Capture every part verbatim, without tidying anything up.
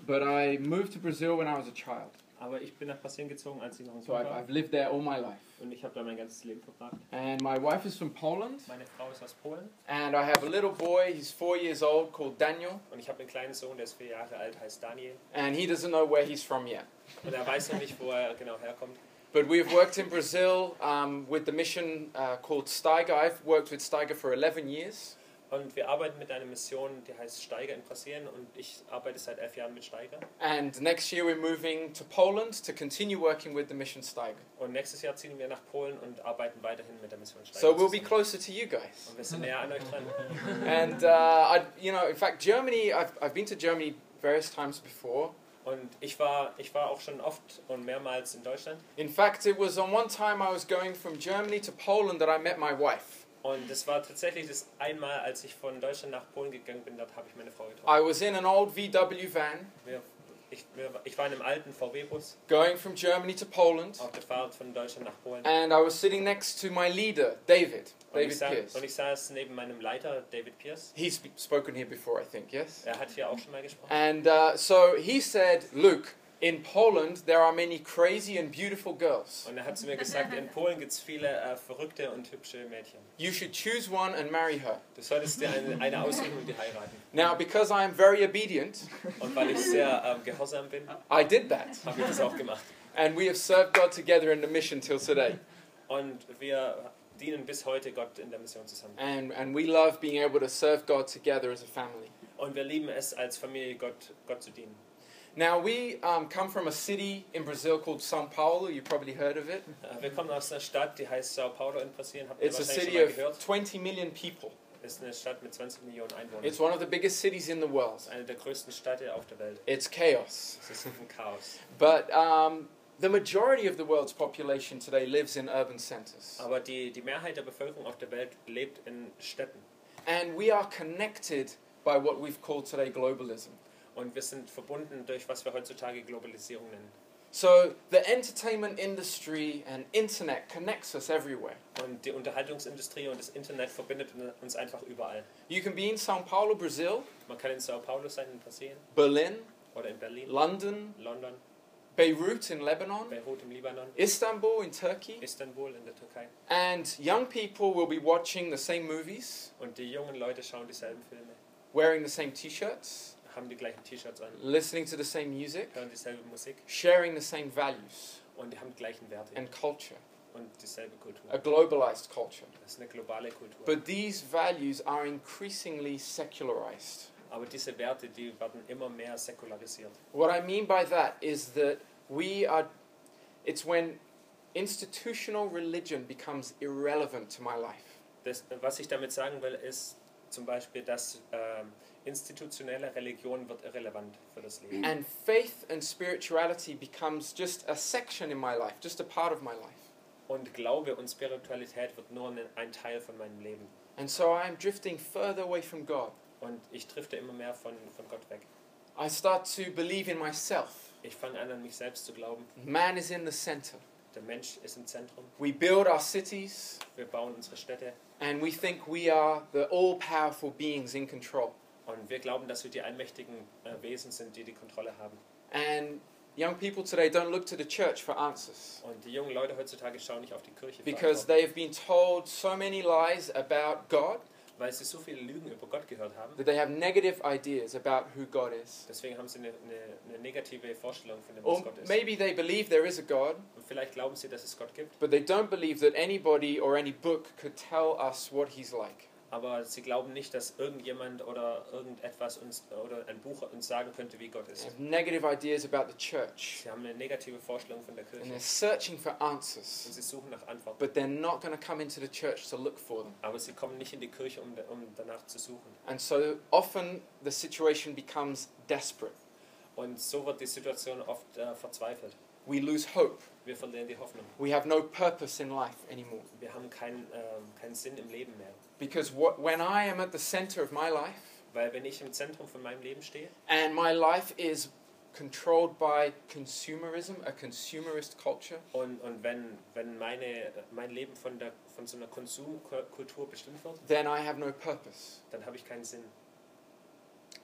but I moved to Brazil when I was a child. Aber ich bin nach Brasilien gezogen, als ich noch ein So Sohn I've, war. I've lived there all my life. Und ich habe da mein ganzes Leben verbracht. And my wife is from Poland. Meine Frau ist aus Polen. And I have a little boy, he's four years old, called Daniel. Und ich habe einen kleinen Sohn, der ist vier Jahre alt, heißt Daniel. And he doesn't know where he's from yet. Und er weiß noch nicht, wo er genau herkommt. But we have worked in Brazil um, with the mission uh, called Steiger. I've worked with Steiger for eleven years. Und wir arbeiten mit einer Mission, die heißt Steiger in Brasilien. Und ich arbeite seit elf Jahren mit Steiger. And next year we're moving to Poland to continue working with the mission Steiger. Und nächstes Jahr ziehen wir nach Polen und arbeiten weiterhin mit der Mission Steiger. So we'll be zusammen. closer to you guys. Und wir sind näher an euch dran. And uh, I, you know, in fact, Germany. I've I've been to Germany various times before. Und ich war, ich war auch schon oft und mehrmals in Deutschland. In fact, it was on one time I was going from Germany to Poland that I met my wife. Und das war tatsächlich das einmal, als ich von Deutschland nach Polen gegangen bin, dort habe ich meine Frau getroffen. I was in an old V W van Wir, ich, wir, ich war in einem alten V W-Bus going from Germany to Poland, auf der Fahrt von Deutschland nach Polen. and I was sitting next to my leader, David, Und ich, David sa Pierce. und ich saß neben meinem Leiter, David Pierce. He's sp- spoken here before, I think, yes? Er hat hier auch schon mal gesprochen. And uh, so he said, Luke, in Poland there are many crazy and beautiful girls. Und er hat zu mir gesagt, in Polen gibt es viele äh, verrückte und hübsche Mädchen. You should choose one and marry her. Du solltest dir eine, eine aussuchen und die heiraten. Now, because I am very obedient, Und weil ich sehr ähm, gehorsam bin, I did that. habe ich das auch gemacht. And we have served God together in the mission till today. Und wir dienen bis heute Gott in der Mission zusammen. And, and we love being able to serve God together as a family. Und wir lieben es, als Familie Gott, Gott zu dienen. Now, we um, come from a city in Brazil called São Paulo. You've probably heard of it. Äh, Wir kommen aus einer Stadt, die heißt Sao Paulo in Brasilien. Habt ihr It's a wahrscheinlich city schon mal of gehört? twenty million people. Ist eine Stadt mit zwanzig Millionen Einwohnern. It's one of the biggest cities in the world. Das ist eine der größten Städte auf der Welt. It's chaos. Es ist ein Chaos. But um, the majority of the world's population today lives in urban centers. Aber die, die Mehrheit der Bevölkerung auf der Welt lebt in Städten. And we are connected by what we've called today globalism. Und wir sind verbunden durch, was wir heutzutage Globalisierung nennen. So the entertainment industry and internet connects us everywhere. Und die Unterhaltungsindustrie und das Internet verbindet uns einfach überall. You can be in São Paulo, Brazil, Man kann in Sao Paulo sein, in Brasilien, Berlin, oder in Berlin, London, London, Beirut in Lebanon, Beirut im Libanon, Istanbul in Turkey, Istanbul in der Türkei. and young people will be watching the same movies, Und die jungen Leute schauen dieselben Filme, wearing the same t-shirts, haben die gleichen T-Shirts an, listening to the same music, hören dieselbe Musik sharing the same values und die haben die gleichen Werte and culture, und dieselbe Kultur. a globalized culture. Das ist eine globale Kultur. But these values are increasingly secularized. Aber diese Werte, die werden immer mehr säkularisiert. What I mean by that is that we are, it's when institutional religion becomes irrelevant to my life. Das, was ich damit sagen will, ist zum Beispiel, dass ähm, institutionelle Religion wird irrelevant für das Leben. And faith and spirituality becomes just a section in my life, just a part of my life. Und Glaube und Spiritualität wird nur ein- ein Teil von meinem Leben. And so I am drifting further away from God. Und ich drifte immer mehr von, von Gott weg. I start to believe in myself. Ich fange an, an mich selbst zu glauben. Man is in the center. Der Mensch ist im Zentrum. We build our cities Wir bauen unsere Städte. and we think we are the all-powerful beings in control. Und wir glauben, dass wir die allmächtigen äh, Wesen sind, die die Kontrolle haben. And young people today don't look to the church for answers Und die jungen Leute heutzutage schauen nicht auf die Kirche, für because Antworten, they have been told so many lies about God weil sie so viele Lügen über Gott gehört haben. that they have negative ideas about who God is. Deswegen haben sie eine, eine, eine negative Vorstellung von dem, Or was Gott ist. maybe they believe there is a God, Und vielleicht glauben sie, dass es Gott gibt, but they don't believe that anybody or any book could tell us what he's like. aber sie glauben nicht, dass irgendjemand oder irgendetwas uns oder ein Buch uns sagen könnte, wie Gott They ist. have negative ideas about the church Sie haben eine negative Vorstellung von der and Kirche they're searching for und answers, sie suchen nach Antworten. but they're not going to come into the church to look for them. Aber sie kommen nicht in die Kirche, um, um danach zu suchen. And so often the situation becomes desperate. Und so wird die Situation oft äh, verzweifelt. We lose hope. Wir verlieren die Hoffnung. We have no purpose in life anymore. Wir haben keinen ähm, keinen Sinn im Leben mehr. Because what, when I am at the center of my life Weil wenn ich im Zentrum von meinem Leben stehe and my life is controlled by consumerism, a consumerist culture, und, und wenn, wenn meine, mein Leben von, der, von so einer Konsumkultur bestimmt wird, then I have no purpose. dann habe ich keinen Sinn.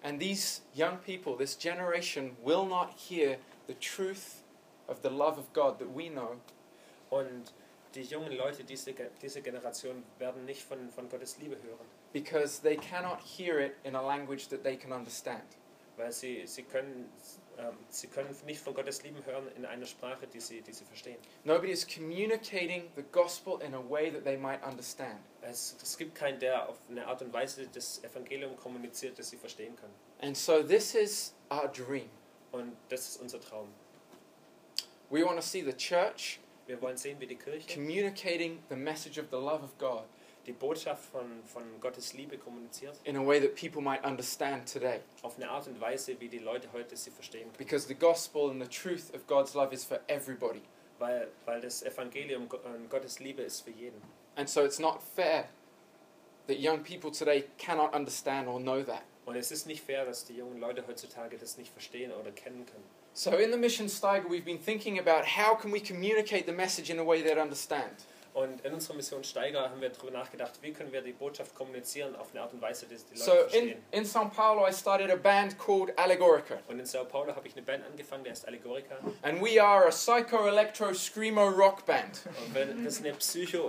And these young people, this generation, will not hear the truth of the love of God that we know Und die jungen Leute, diese, Ge- diese Generation, werden nicht von, von Gottes Liebe hören, because they cannot hear it in a language that they can understand. weil sie, sie, können, ähm, sie können nicht von Gottes Liebe hören in einer Sprache, die sie, die sie verstehen. Nobody is communicating the gospel in a way that they might understand. Es, es gibt keinen, der auf eine Art und Weise das Evangelium kommuniziert, das sie verstehen können. And so this is our dream. Und das ist unser Traum. We want to see the church Wir wollen sehen, wie die Kirche communicating the message of the love of God die Botschaft von, von Gottes Liebe kommuniziert, in a way that people might understand today. auf eine Art und Weise, wie die Leute heute sie verstehen können. Because the gospel and the truth of God's love is for everybody. Weil, weil das Evangelium Go- äh, Gottes Liebe ist für jeden. And so it's not fair that young people today cannot understand or know that. Und es ist nicht fair, dass die jungen Leute heutzutage das nicht verstehen oder kennen können. So in the Mission Steiger, we've been thinking about how can we communicate the message in a way they'd understand. Und in unserer Mission Steiger haben wir darüber nachgedacht, wie können wir die Botschaft kommunizieren auf eine Art und Weise, dass die Leute So in, verstehen. in São Paulo, I started a band called Allegorica. Und in Sao Paulo habe ich eine Band angefangen, die heißt Allegorica. And we are a psycho-electro-screamo rock band. Und wir- das ist eine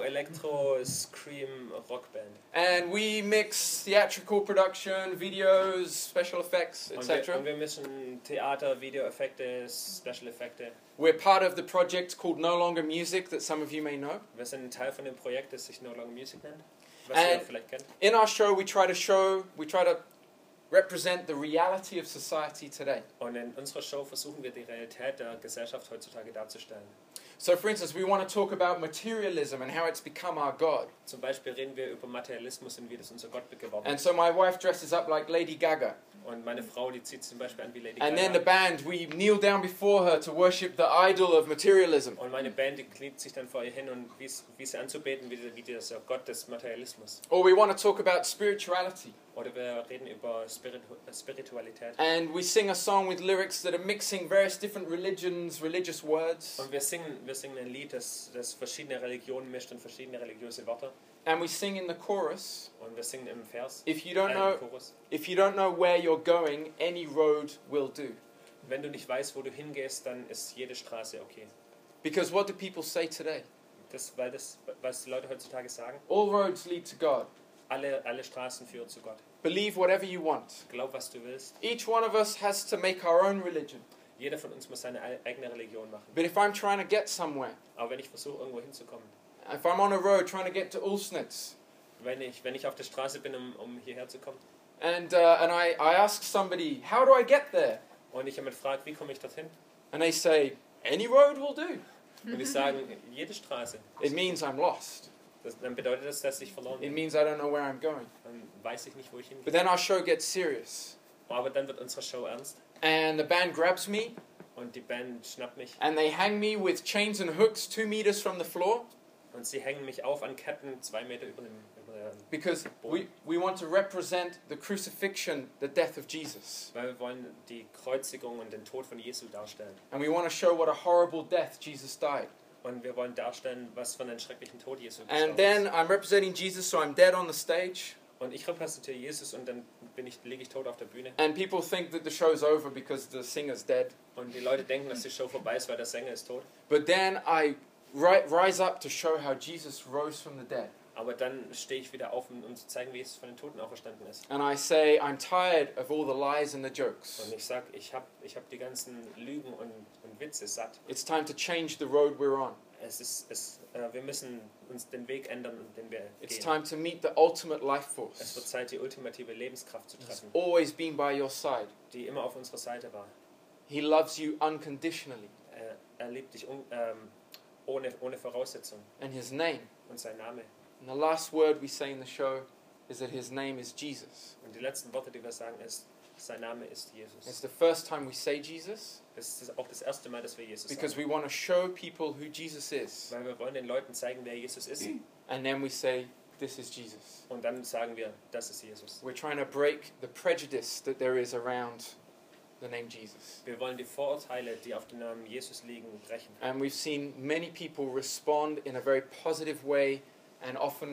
Psycho-Elektro-Scream-Rockband. And we mix theatrical production, videos, special effects, Und wir, und et cetera. wir mischen Theater, Videoeffekte, Special-Effekte. We're part of the project called No Longer Music that some of you may know. Wir sind ein Teil von dem Projekt, das sich No Longer Music nennt, was And- ihr vielleicht kennt. In our show, we try to show, we try to represent the reality of society today. Und in unserer Show versuchen wir die Realität der Gesellschaft heutzutage darzustellen. So, for instance, we want to talk about materialism and how it's become our God. Zum Beispiel reden wir über Materialismus und wie das unser Gott geworden And ist. so my wife dresses up like Lady Gaga. Und meine Frau, die zieht zum Beispiel an wie Lady And then the Gaga. band, we kneel down before her to worship the idol of materialism. Und meine Band, die kniet sich dann vor ihr hin und wie, wie sie anzubeten, wie, wie dieser Gott des Materialismus. Or we want to talk about spirituality. Oder wir reden über Spiritu Spiritualität. And we sing a song with lyrics that are mixing various different religions, religious words. Und wir singen, wir singen ein Lied, das, das verschiedene Religionen mischt und verschiedene religiöse Wörter. And we sing in the chorus, Und wir singen im Vers, if you äh, don't im know, Chorus. if you don't know where you're going, any road will do. Wenn du nicht weißt, wo du hingehst, dann ist jede Straße okay. Because what do people say today? Das, weil das, was die Leute heutzutage sagen, All roads lead to God. alle, alle Straßen führen zu Gott. Believe whatever you want. Glaub, was du willst. Each one of us has to make our own religion. Jeder von uns muss seine ei- eigene Religion machen. But if I'm trying to get somewhere, Aber wenn ich versuche, irgendwo hinzukommen, if I'm on a road trying to get to Ulsnitz, wenn ich, wenn ich auf der Straße bin, um, um hierher zu kommen, and, uh, and I, I ask somebody, how do I get there? und ich jemand fragt, wie komme ich dorthin? And they say, any road will do. Und ich sage, jede Straße. It means I'm lost. Das, dann bedeutet das, dass ich verloren It bin. means I don't know where I'm going. Dann weiß ich nicht, wo ich But hingehe. then our show gets serious. Aber dann wird unsere Show ernst. And the band grabs me, Und die Band schnappt mich. and they hang me with chains and hooks two meters from the floor, Und sie hängen mich auf an Ketten zwei Meter über dem, über der, because we, we want to represent the crucifixion, the death of Jesus. weil wir wollen die Kreuzigung und den Tod von Jesu darstellen. And we want to show what a horrible death Jesus died. Und wir wollen darstellen, was von den schrecklichen Tod Jesu And gestorben then ist. I'm representing Jesus, so I'm dead on the stage. Und ich repräsentiere Jesus und dann bin ich, liege ich tot auf der Bühne. And people think that the show's over because the singer's dead. Und die Leute denken, dass die Show vorbei ist, weil der Sänger ist tot. But then I ri- rise up to show how Jesus rose from the dead. Aber dann stehe ich wieder auf, um, um zu zeigen, wie Jesus von den Toten auferstanden ist. And I say, I'm tired of all the lies and the jokes. Und ich sage, ich habe ich hab die ganzen Lügen und, und Witze satt. It's time to change the road we're on. Es ist, es, äh, wir müssen uns den Weg ändern, den wir It's gehen. time to meet the ultimate life Es wird force. Zeit, die ultimative Lebenskraft zu He's treffen, always been by your side. die immer auf unserer Seite war. He loves you unconditionally. Er, er liebt dich un, ähm, ohne, ohne Voraussetzung. And his name. Und sein Name. And the last word we say in the show is that his name is Jesus. Und die letzten Worte, die wir sagen, ist, sein Name ist It's Jesus. the first time we say Jesus Das ist auch das erste Mal, dass wir Jesus because sagen. we want to show people who Jesus is. Weil wir wollen den Leuten zeigen, wer Jesus ist. And then we say, this is Jesus. Und dann sagen wir, das ist Jesus. We're trying to break the prejudice that there is around the name Jesus. Wir wollen die Vorurteile, die auf den Namen Jesus liegen, brechen. And we've seen many people respond in a very positive way and often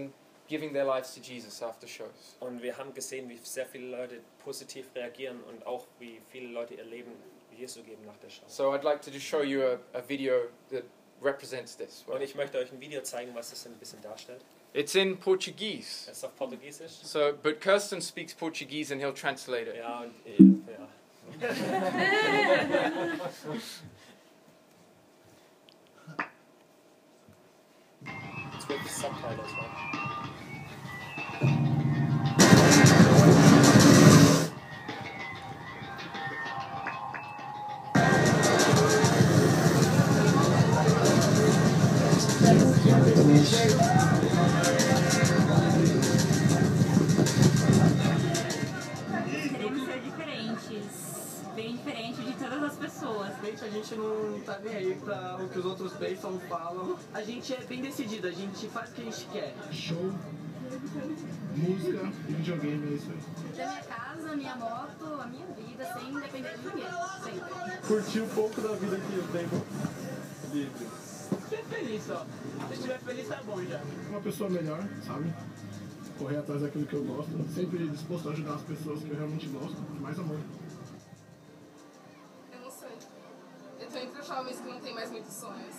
giving their lives to Jesus after shows. Und wir haben gesehen, wie sehr viele Leute positiv reagieren und auch wie viele Leute ihr Leben Jesu geben nach der Show. So I'd like to just show you a, a video that represents this. Und ich möchte euch ein Video zeigen, was das ein bisschen darstellt. It's in Portuguese. Es ist auf Portugiesisch. So, but Kirsten speaks Portuguese and he'll translate it. Ja, und äh, ja. It's with subtitles, right? Queremos ser diferentes, bem diferente de todas as pessoas. A gente não tá nem aí pra o que os outros pensam, falam. A gente é bem decidido, a gente faz o que a gente quer. Show, música e videogame, é isso aí. Da minha casa, minha moto, a minha vida, sem depender de ninguém, sempre. Curtir um pouco da vida que eu tenho livre. Ser feliz só. Se estiver feliz, tá bom já. Uma pessoa melhor, sabe? Correr atrás daquilo que eu gosto. Sempre disposto a ajudar as pessoas que eu realmente gosto. Mais amor. Eu não sei. Eu tô entre os jovens que não têm mais muitos sonhos.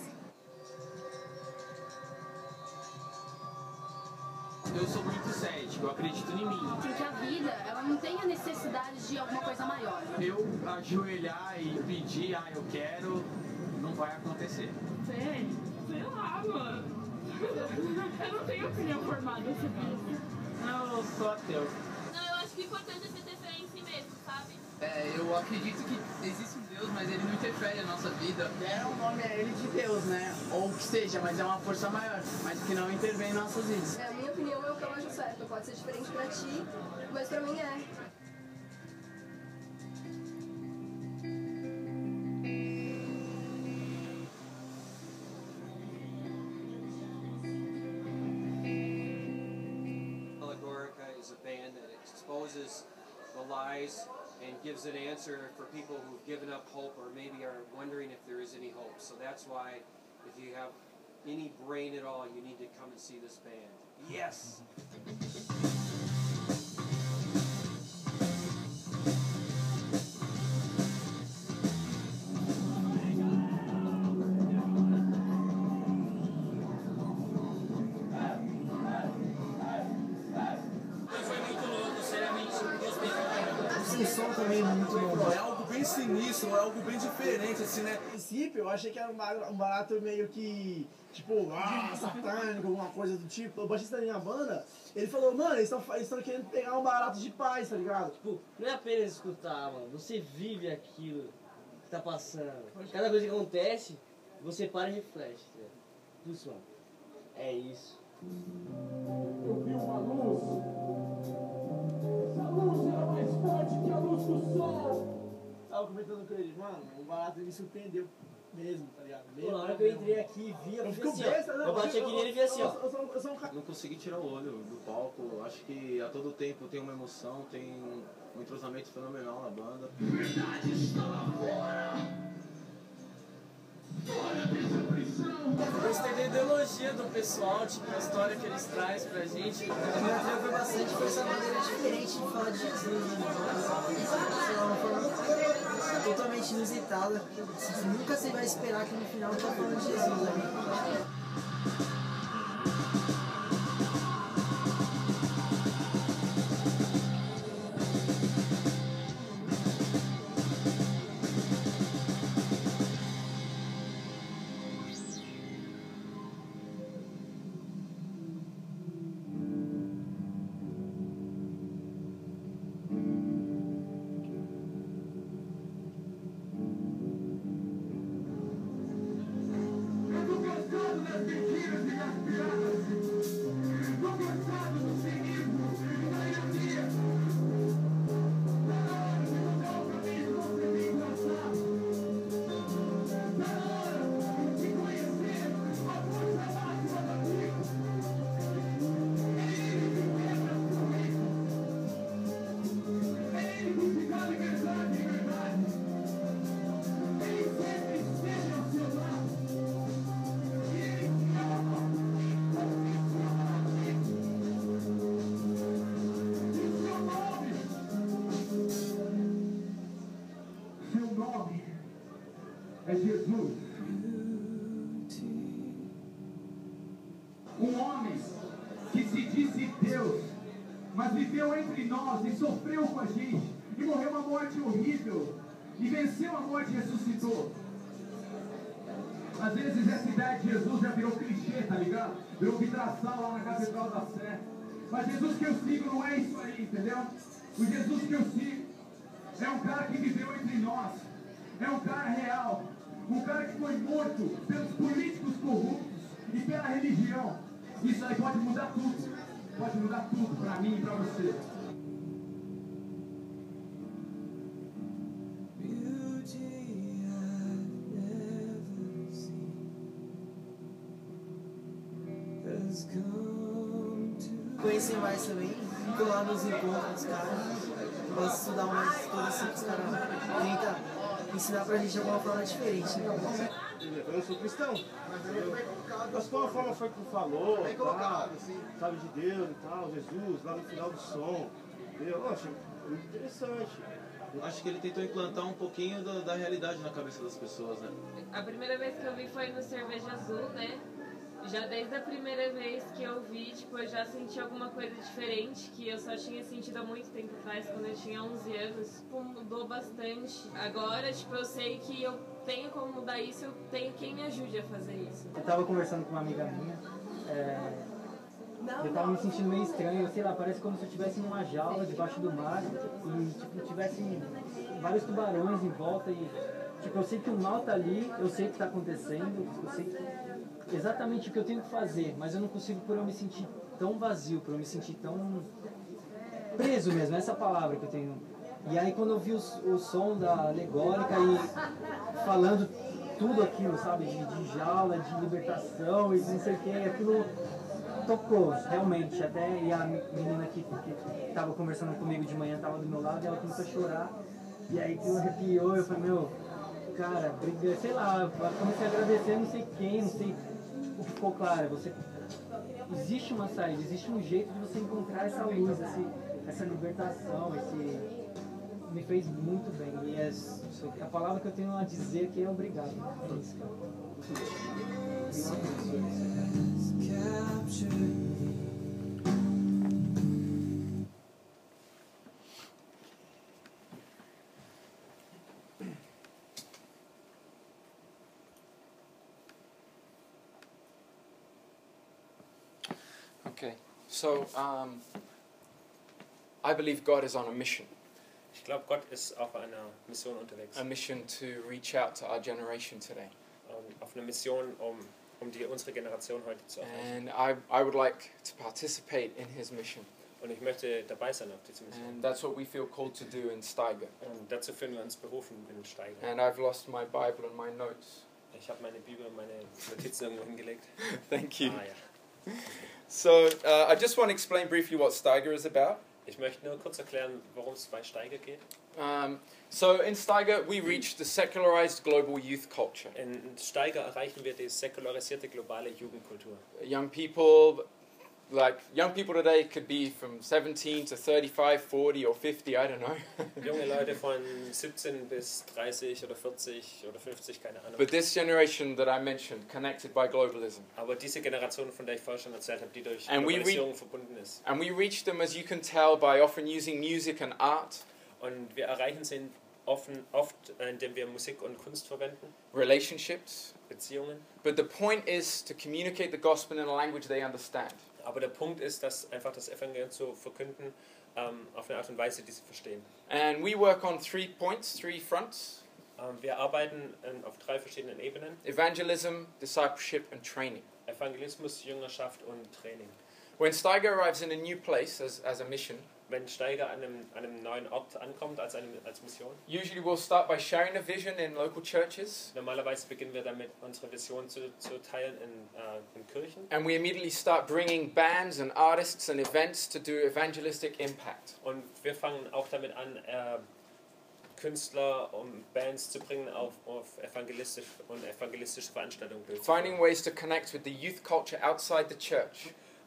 Eu sou muito cético, eu acredito em mim. Porque a vida, ela não tem a necessidade de alguma coisa maior. Eu ajoelhar e pedir, ah, eu quero, não vai acontecer. Sei, sei lá, mano. Eu não tenho opinião formada sobre isso. Não, eu sou ateu. Não, eu acho que o importante é você ter fé em si mesmo, sabe? É, eu acredito que existe um Deus, mas ele não interfere na nossa vida. É, o nome é ele de Deus, né? Ou que seja, mas é uma força maior, mas que não intervém em nossas vidas. É, a minha opinião é o que eu acho certo. Pode ser diferente pra ti, mas pra mim é. Allegorica is a band that exposes the lies and gives an answer for people who've given up hope or maybe are wondering if there is any hope. So that's why if you have any brain at all, you need to come and see this band. Yes! O som também é muito bom. É algo bem sinistro, é algo bem diferente, assim, né? No princípio, eu achei que era um barato, um barato meio que, tipo, ah, satânico, alguma coisa do tipo. O baixista da minha banda, ele falou, mano, eles estão querendo pegar um barato de paz, tá ligado? Tipo, não é apenas escutar, mano. Você vive aquilo que tá passando. Cada coisa que acontece, você para e reflete. Né? Putz, mano, é isso. Eu vi uma luz. Essa luz era mais forte que a luz do sol. Tava comentando com ele, mano, o barato me surpreendeu mesmo, tá ligado? Pô, na hora que eu entrei aqui e vi, eu fiquei assim, besta, ó. não, Eu bati aqui nele e vi assim, ó. Eu sou, eu sou um cara. Não consegui tirar o olho do palco. Acho que a todo tempo tem uma emoção, tem um entrosamento fenomenal na banda. Gostei da ideologia do pessoal, tipo, a história que eles trazem pra gente. O que me atraiu bastante foi essa maneira diferente de falar de Jesus, né? Sei lá, uma forma totalmente inusitada. Nunca você vai esperar que no final tá falando de Jesus, né? é Jesus. Um homem que se disse Deus, mas viveu entre nós e sofreu com a gente, e morreu uma morte horrível, e venceu a morte e ressuscitou. Às vezes essa ideia de Jesus já virou clichê, tá ligado? Virou vidraçal lá na Catedral da Sé. Mas Jesus que eu sigo não é isso aí, entendeu? O Jesus que eu sigo é um cara que viveu entre nós. É um cara real. Um cara que foi morto pelos políticos corruptos e pela religião. Isso aí pode mudar tudo. Pode mudar tudo pra mim e pra você. Conhecer mais também, tô lá nos encontros dos caras, gosto de estudar mais tudo assim que os caras tentam ensinar pra gente de alguma forma diferente. Né? Eu sou cristão, mas qual a forma foi que tu falou, tal, sabe, de Deus e tal, Jesus, lá no final do som, eu acho muito interessante. Eu acho que ele tentou implantar um pouquinho da, da realidade na cabeça das pessoas, né? A primeira vez que eu vi foi no Cerveja Azul, né? Já desde a primeira vez que eu vi, tipo, eu já senti alguma coisa diferente, que eu só tinha sentido há muito tempo atrás, quando eu tinha onze anos. Tipo, mudou bastante. Agora, tipo, eu sei que eu tenho como mudar isso, eu tenho quem me ajude a fazer isso. Eu tava conversando com uma amiga minha, é... eu tava me sentindo meio estranho, sei lá, parece como se eu estivesse numa jaula debaixo do mar e, tipo, tivesse vários tubarões em volta e, tipo, eu sei que o mal tá ali, eu sei o que tá acontecendo, eu sei que exatamente o que eu tenho que fazer, mas eu não consigo por eu me sentir tão vazio, por eu me sentir tão preso mesmo, essa palavra que eu tenho. E aí quando eu vi o, o som da alegórica e falando tudo aquilo, sabe, de, de jaula, de libertação e não sei o que, aquilo tocou, realmente, até, e a menina que estava conversando comigo de manhã estava do meu lado e ela começou a chorar, e aí aquilo arrepiou, eu falei, meu, cara, briga, sei lá, eu comecei a agradecer não sei quem, não sei o que ficou claro, você, existe uma saída, existe um jeito de você encontrar essa luz, esse, essa libertação, esse, me fez muito bem, e é, a palavra que eu tenho a dizer aqui é obrigado, é isso, cara. Okay, so um, I believe God is on a mission. Ich glaube, Gott ist auf einer Mission unterwegs. A mission to reach out to our generation today. Um, auf eine Mission, um, um die unsere Generation heute zu erreichen. And I, I would like to participate in his mission. Und ich möchte dabei sein auf dieser Mission. And that's what we feel called to do in Steiger. Und dazu fühlen wir uns berufen in Steiger. And I've lost my Bible and my notes. Ich habe meine Bibel und meine Notizen irgendwo hingelegt. Thank you. Ah, ja. So uh, I just want to explain briefly what Steiger is about. Ich möchte nur kurz erklären, worum es bei Steiger geht. Um, so in Steiger we reach the secularized global youth culture. In Steiger erreichen wir die säkularisierte globale Jugendkultur. Young people, like young people today could be from seventeen to thirty-five, forty or fifty, I don't know. Junge Leute von siebzehn bis dreißig oder vierzig oder fünfzig, keine Ahnung. But this generation that I mentioned, connected by globalism. Aber diese Generation, von der ich vorher schon erzählt habe, die durch And Globalisierung we verbunden ist. And we reach them, as you can tell, by often using music and art. Und wir erreichen sie offen, oft, indem wir Musik und Kunst verwenden. Relationships. Beziehungen. But the point is to communicate the gospel in a language they understand. Aber der Punkt ist, dass einfach das Evangelium zu verkünden ähm, auf eine Art und Weise, die sie verstehen. And we work on three points, three fronts. Ähm, wir arbeiten ähm, auf drei verschiedenen Ebenen. Evangelism, discipleship and training. Evangelismus, Jüngerschaft und Training. When Steiger arrives in a new place as, as a mission, wenn Steiger an einem, an einem neuen Ort ankommt als, eine, als Mission, usually we'll start by sharing a vision in local churches. Normalerweise beginnen wir damit, unsere Vision zu, zu teilen in, uh, in Kirchen. And we immediately start bringing bands and artists and events to do evangelistic impact. Und wir fangen auch damit an, äh, Künstler und Bands zu bringen auf, auf evangelistisch und evangelistische Veranstaltungen durchzuführen. Finding ways to connect with the youth culture outside the church.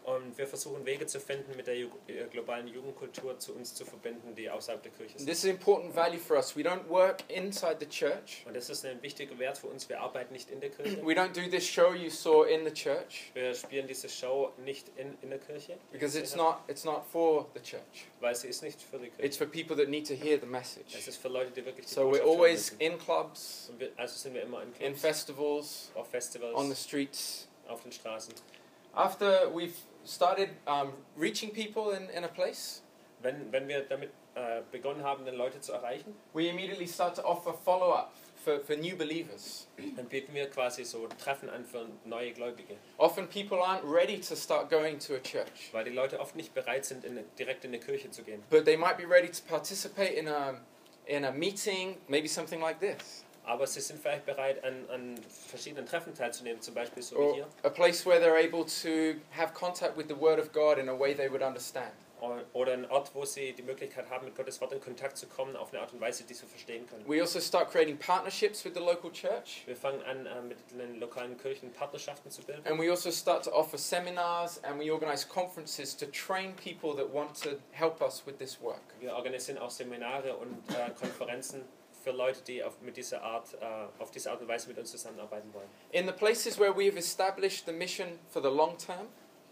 Und wir versuchen Wege zu finden, mit der Ju äh, globalen Jugendkultur zu uns zu verbinden, die außerhalb der Kirche sind. This is an important value for us. We don't work inside the church. Und das ist ein wichtiger Wert für uns. Wir arbeiten nicht in der Kirche. We don't do this show you saw in the church. Wir spielen diese Show nicht in, in der Kirche. Because it's not, it's not for the church. Weil sie ist nicht für die Kirche. It's for people that need to hear the message. Es ist für Leute, die wirklich die So we're Botschaft hören always müssen. in clubs, Und wir, also sind wir immer in Clubs, in festivals, auf Festivals, on the streets. auf den Straßen. After we've started um, reaching people in, in a place, Wenn, wenn wir damit äh, begonnen haben, dann Leute zu erreichen, we immediately start to offer follow-up for, for new believers. dann bieten wir quasi so Treffen an für neue Gläubige. Often people aren't ready to start going to a church, Weil die Leute oft nicht bereit sind, in, direkt in eine Kirche zu gehen. but they might be ready to participate in a, in a meeting, maybe something like this. Aber sie sind vielleicht bereit, an, an verschiedenen Treffen teilzunehmen, zum Beispiel so wie Or hier. a place where they're able to have contact with the Word of God in a way they would understand. Oder ein Ort, wo sie die Möglichkeit haben, mit Gottes Wort in Kontakt zu kommen, auf eine Art und Weise, die sie verstehen können. We also start creating partnerships with the local church. Wir fangen an, äh, mit den lokalen Kirchen Partnerschaften zu bilden. And we also start to offer seminars and we organize conferences to train people that want to help us with this work. Wir organisieren auch Seminare und äh, Konferenzen für Leute, die auf, mit dieser Art, äh, auf diese Art und Weise mit uns zusammenarbeiten wollen. In the places where we have established the mission for the long term,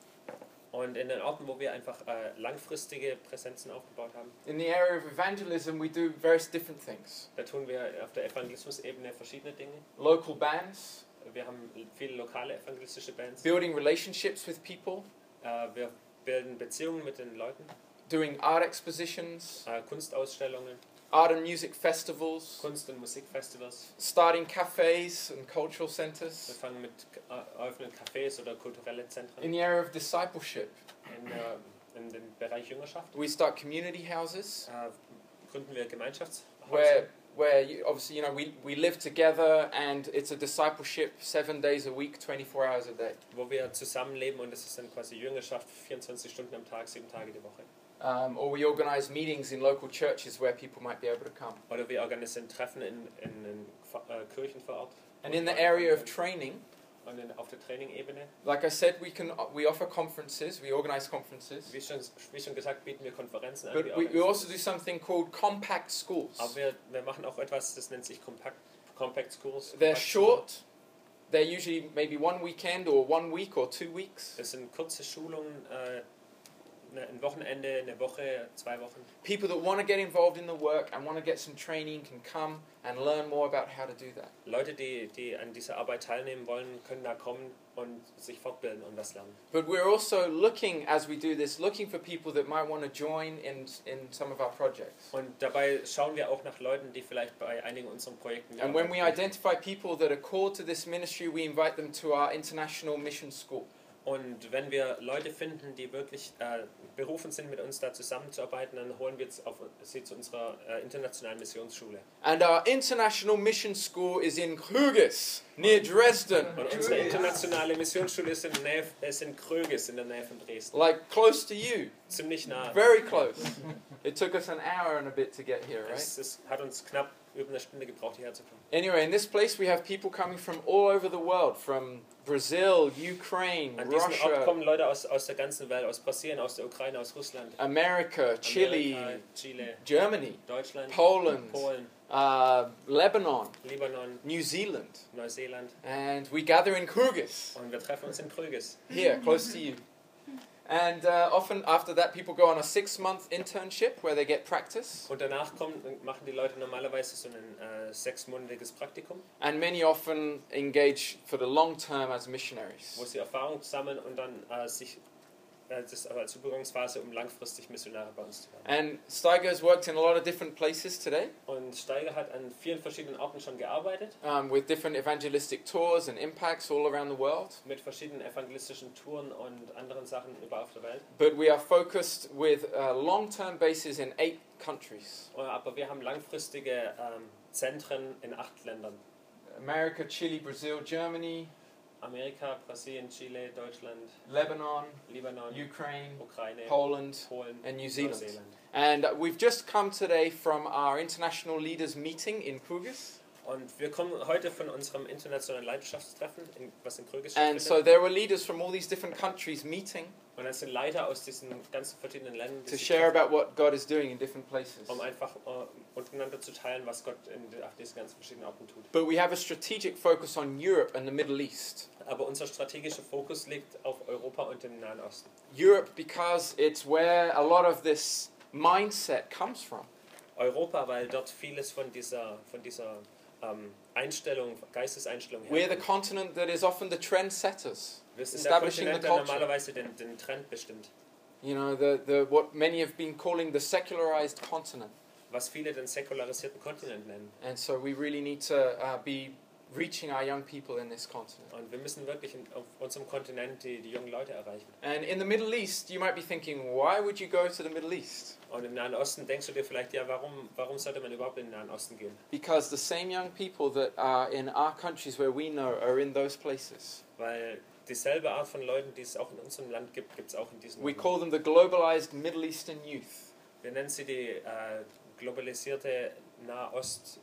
Und in den Orten, wo wir einfach äh, langfristige Präsenzen aufgebaut haben, in the area of evangelism, we do various different things. da tun wir auf der Evangelismusebene verschiedene Dinge. Local bands, Wir haben viele lokale evangelistische Bands. building relationships with people, Äh, wir bilden Beziehungen mit den Leuten, doing art expositions, äh, Kunstausstellungen, art and music festivals, Kunst- und Musikfestivals. starting cafes and cultural Wir centers. fangen mit äh, eröffnen Cafés oder kulturelle Zentren In the area of discipleship, in, äh, in dem Bereich Jüngerschaft. we start community houses Äh, gründen wir Gemeinschaftshäuser, where where you, obviously you know we, we live together and it's a discipleship seven days a week, twenty-four hours a day. wo wir zusammenleben, und es ist dann quasi Jüngerschaft vierundzwanzig Stunden am Tag, sieben Tage die Woche. Um, or we organize meetings in local churches where people might be able to come. Oder wir organisieren Treffen in, in, in äh, Kirchen vor Ort. And in the area of training, Und in, auf der Training-Ebene, like I said, we can we offer conferences, we organize conferences, wie schon, wie schon gesagt, bieten wir Konferenzen an. but wir we, we organisieren- also do something called compact schools. Aber wir, wir machen auch etwas, das nennt sich Compact, Compact Schools. They're Kompakt- short. They're usually maybe one weekend or one week or two weeks. Das sind kurze Schulungen, äh, ne- ein Wochenende, eine Woche, zwei Wochen. People that want to get involved in the work and want to get some training can come and learn more about how to do that. Leute, die, die an dieser Arbeit teilnehmen wollen, können da kommen und sich fortbilden und das lernen. But we're also looking, as we do this, looking for people that might want to join in in some of our projects. Und dabei schauen wir auch nach Leuten, die vielleicht bei einigen unserer Projekten And when we mitarbeiten. identify people that are called to this ministry, we invite them to our international mission school. Und wenn wir Leute finden, die wirklich äh, berufen sind, mit uns da zusammenzuarbeiten, dann holen wir auf, sie zu unserer äh, internationalen Missionsschule. And our international mission school is in Krüges, near Dresden. Und unsere internationale Missionsschule ist in, Nähe, ist in Kröges, in der Nähe von Dresden. Like close to you. Ziemlich nah. Very close. It took us an hour and a bit to get here, right? Es, es hat uns knapp über eine Stunde gebraucht, hierher zu kommen. Anyway, in this place we have people coming from all over the world, from Brazil, Ukraine, An diesem Ort Russia, kommen Leute aus, aus der ganzen Welt, aus Brasilien, aus der Ukraine, aus Russland, America, Chile, Amerika, Chile, Germany, Deutschland, Poland, Polen, uh, Lebanon, Libanon, New Zealand, Neuseeland. and we gather in Krüges, Und wir treffen uns in Kröges. here, close to you. And uh, often after that people go on a six-month internship where they get practice. Und danach kommen, machen die Leute normalerweise so ein äh, sechsmonatiges Praktikum, And many often engage for the long term as missionaries. wo sie Erfahrung sammeln und dann äh, sich äh, das ist aber als Übergangsphase, um langfristig Missionare bei uns zu werden. And Steiger has worked in a lot of different places today, Und Steiger hat an vielen verschiedenen Orten schon gearbeitet, um, with different evangelistic tours and impacts all around the world. mit verschiedenen evangelistischen Touren und anderen Sachen überall auf der Welt. But we are focused with a long-term basis in eight countries. Aber wir haben langfristige ähm, Zentren in acht Ländern. America, Chile, Brazil, Germany, Amerika, Brasilien, Chile, Deutschland, Lebanon, Libanon, Ukraine, Ukraine, Poland, Polen and New Zealand. Neuseeland. And uh, we've just come today from our international leaders meeting in Krüges. Und wir kommen heute von unserem internationalen Leiterschaftstreffen, in, was in Krögis And stattfindet. so there were leaders from all these different countries meeting Und dann sind Leiter aus diesen ganzen verschiedenen Ländern, die to sich share treffen, about what God is doing in different places. um einfach äh, untereinander zu teilen, was Gott in, auf diesen ganzen verschiedenen Orten tut. But we have a strategic focus on Europe and the Middle East. Aber unser strategischer Fokus liegt auf Europa und dem Nahen Osten. Europe because it's where a lot of this mindset comes from. Europa, weil dort vieles von dieser, von dieser ähm, Einstellung, Geisteseinstellung We're the herkommt. continent that is often the trendsetters, Wir sind der establishing the Kontinent, der culture. normalerweise den, den Trend bestimmt. You know, the, the, what many have been calling the secularized continent. Was viele den säkularisierten Kontinent nennen. And so we really need to uh, be reaching our young people in this continent. Und wir müssen wirklich in, auf unserem Kontinent die, die jungen Leute erreichen. And in the Middle East, you might be thinking, why would you go to the Middle East? Und im Nahen Osten denkst du dir vielleicht, ja, warum, warum sollte man überhaupt in den Nahen Osten gehen? Because the same young people that are in our countries where we know are in those places. Weil dieselbe Art von Leuten, die es auch in unserem Land gibt, gibt es auch in diesen We Ländern. call them the globalized Middle Eastern youth. Wir nennen sie die äh, globalisierte Nahostjugend.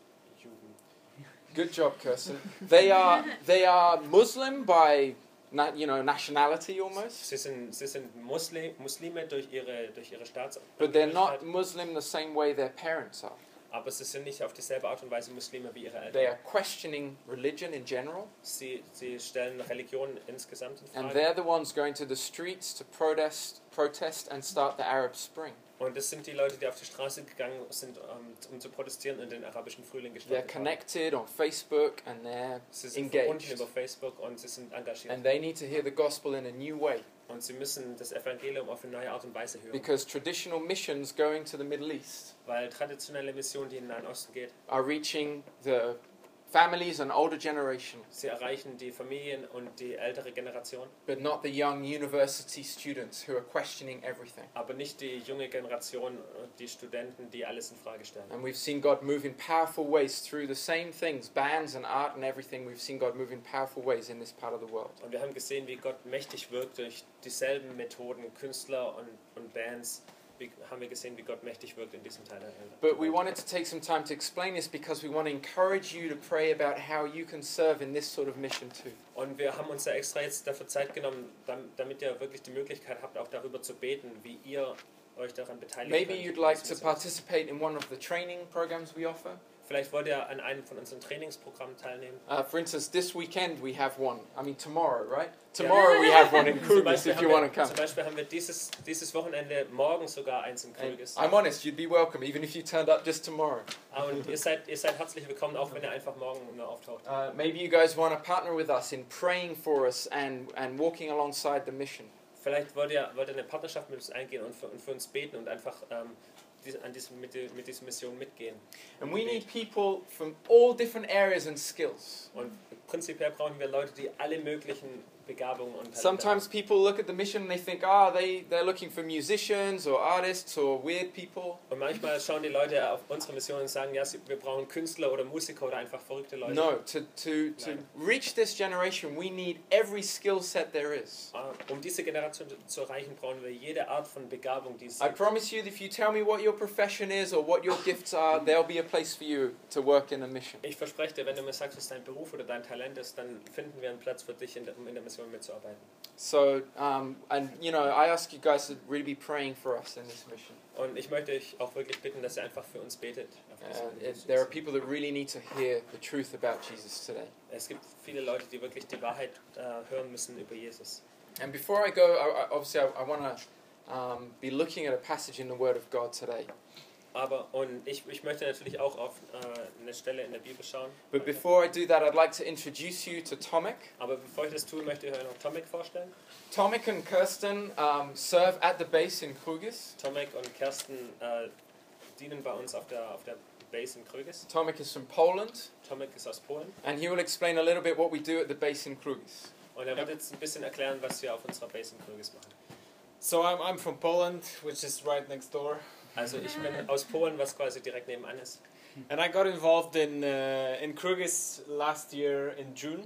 Good job, Kirsten. They are they are Muslim by na, you know nationality almost, Sie sind, sie sind Muslim, Muslime durch ihre, durch ihre but they're not Staatsangehörigkeit, Muslim the same way their parents are. aber sie sind nicht auf dieselbe Art und Weise Muslime wie ihre They Eltern. are questioning religion in general, Sie, sie stellen Religion insgesamt in and Frage. they're the ones going to the streets to protest, protest and start the Arab Spring. Und das sind die Leute, die auf die Straße gegangen sind, um, um zu protestieren und den arabischen Frühling They're gestartet haben. connected on Facebook and they're Sie sind verbunden engaged, über Facebook und sie sind engagiert. and they need to hear the gospel in a new way. Und sie müssen das Evangelium auf eine neue Art und Weise hören. Because traditional missions going to the Middle East Weil traditionelle Mission, die in den Nahen Osten geht, are reaching the families and older generation, sie erreichen die Familien und die ältere Generation, but not the young university students who are questioning everything. aber nicht die junge Generation, die Studenten, die alles in Frage stellen. And we've seen God move in powerful ways through the same things, bands and art and everything. We've seen God move in powerful ways in this part of the world. Und wir haben gesehen, wie Gott mächtig wirkt durch dieselben Methoden, Künstler und, und Bands. Wie, haben wir gesehen, wie Gott mächtig wirkt in diesem Teil der Welt. But we wanted to take some time to explain this because we want to encourage you to pray about how you can serve in this sort of mission too. Und wir haben uns da extra jetzt dafür Zeit genommen, dam- damit ihr wirklich die Möglichkeit habt, auch darüber zu beten, wie ihr euch daran beteiligt Maybe könnt. you'd like to participate in one of the training programs we offer. Vielleicht wollt ihr an einem von unseren Trainingsprogrammen teilnehmen. Uh, for instance, this weekend we have one. I mean tomorrow, right? Tomorrow we have one in Zum Krugis Beispiel if haben you wir- want to come. Zum Beispiel haben wir dieses, dieses Wochenende morgen sogar eins in And Krugis. I'm honest, you'd be welcome even if you turned up just tomorrow. Ah, und ihr seid, ihr seid herzlich willkommen, auch wenn ihr einfach morgen nur auftaucht. Uh, maybe you guys want to partner with us in praying for us and, and walking alongside the mission. Vielleicht wollt ihr, wollt ihr eine Partnerschaft mit uns eingehen und für, und für uns beten und einfach ähm, dies, an diesem, mit, die- mit dieser Mission mitgehen. And we need people from all different areas and skills. Und prinzipiell brauchen wir Leute, die alle möglichen Begabungen und Talente Sometimes haben. people look at the mission and they think, ah, they, they're looking for musicians or artists or weird people. Und manchmal schauen die Leute auf unsere Mission und sagen, ja, sie- wir brauchen Künstler oder Musiker oder einfach verrückte Leute. No, to, to, to Nein. reach this generation, we need every skill set there is. Ah, Um diese Generation zu- zu erreichen, brauchen wir jede Art von Begabung, die es I gibt. promise you, if you tell me what your profession is or what your gifts are, there'll be a place for you to work in a mission. Ich verspreche dir, wenn du mir sagst, was dein Beruf oder dein Talent ist, dann finden wir einen Platz für dich, in der, um in der Mission mitzuarbeiten. So, um, and you know, I ask you guys to really be praying for us in this mission. Und ich möchte euch auch wirklich bitten, dass ihr einfach für uns betet. auf diese Uh, it, Mission. there are people that really need to hear the truth about Jesus today. Es gibt viele Leute, die wirklich die Wahrheit äh, hören müssen über Jesus. And before I go, I, I, obviously, I, I want to um, be looking at a passage in the Word of God today. Aber, und ich, ich möchte natürlich auch auf äh, eine Stelle in der Bibel schauen. But before I do that, I'd like to introduce you to Tomek. Aber bevor ich das tue, möchte ich euch noch Tomek vorstellen. Tomek and Kirsten um, serve at the base in Krugis. Tomek und Kersten äh, dienen bei uns auf der, auf der Base in Krugis. Tomek is from Poland, Tomek ist aus Polen. and he will explain a little bit what we do at the base in Krugis. Und er wird jetzt ein bisschen erklären, was wir auf unserer Base in Krugis machen. So I'm, I'm from Poland, which is right next door. Also ich bin aus Polen, was quasi direkt nebenan ist. And I got involved in, uh, in Krugis last year in June.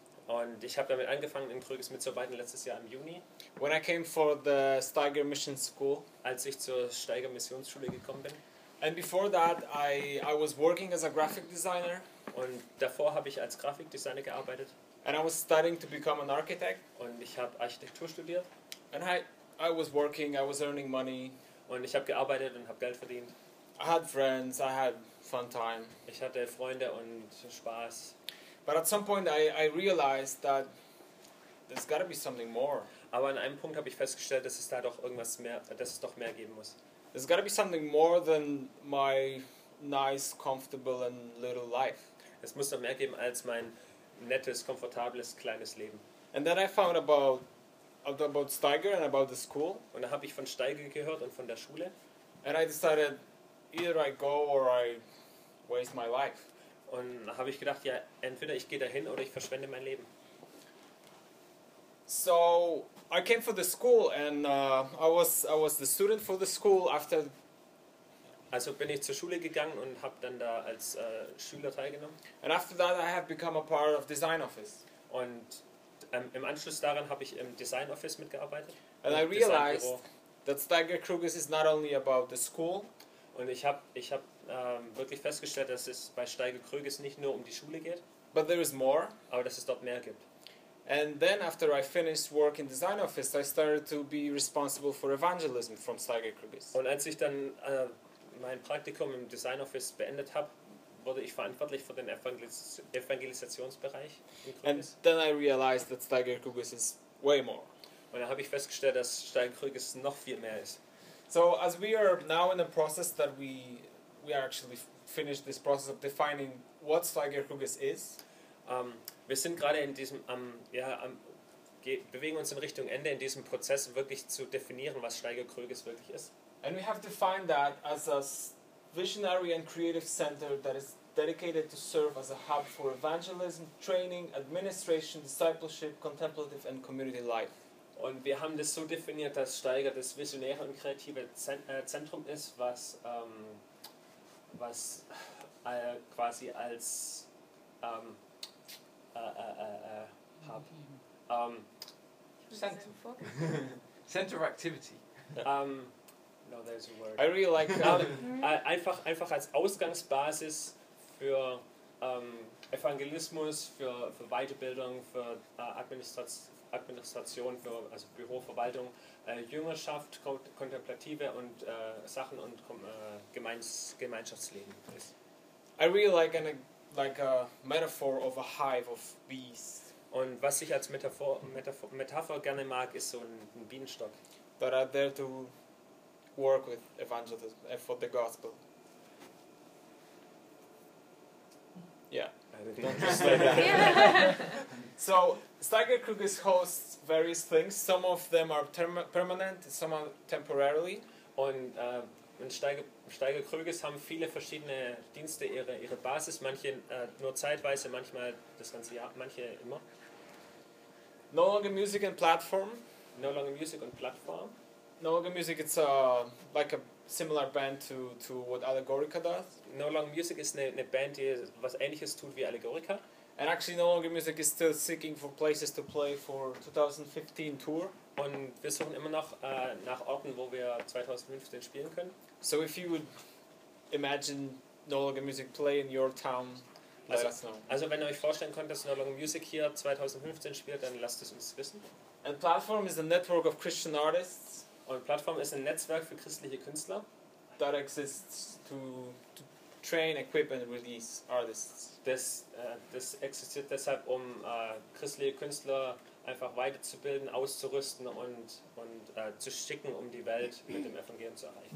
Und ich habe damit angefangen, in Krugis mitzuarbeiten letztes Jahr im Juni, When I came for the Steiger Mission School. als ich zur Steiger Missionsschule gekommen bin. And before that, I, I was working as a graphic designer. Und davor habe ich als Grafikdesigner gearbeitet. And I was studying to become an architect. Und ich habe Architektur studiert. And I, I was working, I was earning money. Und ich habe gearbeitet und habe Geld verdient. I had friends, I had fun time. Ich hatte Freunde und Spaß. But at some point I, I realized that there's got to be something more. Aber an einem Punkt habe ich festgestellt, dass es da doch irgendwas mehr, dass es doch mehr geben muss. There's got to be something more than my nice, comfortable and little life. Es muss doch mehr geben als mein nettes, komfortables, kleines Leben. And then I found about about Steiger and about the school. Und da habe ich von Steiger gehört und von der Schule. And I decided either I go or I waste my life. Und da habe ich gedacht, ja, entweder ich gehe dahin oder ich verschwende mein Leben. So I came for the school and uh, I was I was the student for the school after. Also bin ich zur Schule gegangen und habe dann da als äh, Schüler teilgenommen. And after that I have become a part of design office. Und ähm, im Anschluss daran habe ich im Design Office mitgearbeitet. And I realized that Steiger Krugis is not only about the school. Und ich habe ich hab, ähm, wirklich festgestellt, dass es bei Steiger Krugis nicht nur um die Schule geht. But there is more. Aber dass es dort mehr gibt. And then after I finished work in design office, I started to be responsible for evangelism from Steiger Krugis. Und als ich dann äh, mein Praktikum im Design Office beendet habe, wurde ich verantwortlich für den Evangelis Evangelisationsbereich. And then I realized that Steiger Krugis is way more. Und dann habe ich festgestellt, dass Steiger Krugis noch viel mehr ist. So as we are now in the process that we we actually finished this process of defining what Steiger Krugis is. Um, wir sind gerade in diesem, um, ja, um, bewegen uns in Richtung Ende in diesem Prozess wirklich zu definieren, was Steiger Krugis wirklich ist. And we have defined that as a visionary and creative center that is dedicated to serve as a hub for evangelism, training, administration, discipleship, contemplative and community life. Und wir haben das so definiert, dass Steiger das visionäre und kreative Zentrum ist, was, ähm, was äh, quasi als ähm, äh, äh, äh, Hub, ähm, Center. Center of activity. Um, no, there's a word. I really like um, einfach, einfach als Ausgangsbasis für ähm, Evangelismus, für, für Weiterbildung, für äh, Administration. Administration, für, also Büro, Verwaltung, äh, Jüngerschaft, Kontemplative und äh, Sachen und äh, Gemeins, Gemeinschaftsleben ist. I really like an, like a metaphor of a hive of bees. Und was ich als Metaphor, Metaphor, Metapher gerne mag, ist so ein, ein Bienenstock. That are there to work with evangelism and for the gospel. Yeah. Don't translate that. So Steiger Krugis hosts various things. Some of them are permanent, some are temporarily. Und äh, in Steiger, Steiger Krugis haben viele verschiedene Dienste ihre, ihre Basis, manche äh, nur zeitweise, manchmal das ganze Jahr, manche immer. No Longer Music and Platform. No Longer Music und Plattform. No Longer Music, it's uh, like a similar band to, to what Allegorica does. No Longer Music ist eine, eine Band, die was Ähnliches tut wie Allegorica. And actually No Longer Music is still seeking for places to play for twenty fifteen tour. Und wir suchen immer noch äh, nach Orten, wo wir zwanzig fünfzehn spielen können. So if you would imagine No Longer Music play in your town, let also, us know. Also wenn ihr euch vorstellen könnt, dass No Longer Music hier zwanzig fünfzehn spielt, dann lasst es uns wissen. And Platform is a network of Christian artists. Und Plattform ist ein Netzwerk für christliche Künstler. That exists to, to train, equip and release artists. Das, äh, das existiert deshalb, um äh, christliche Künstler einfach weiterzubilden, auszurüsten und, und äh, zu schicken, um die Welt mit dem Evangelium zu erreichen.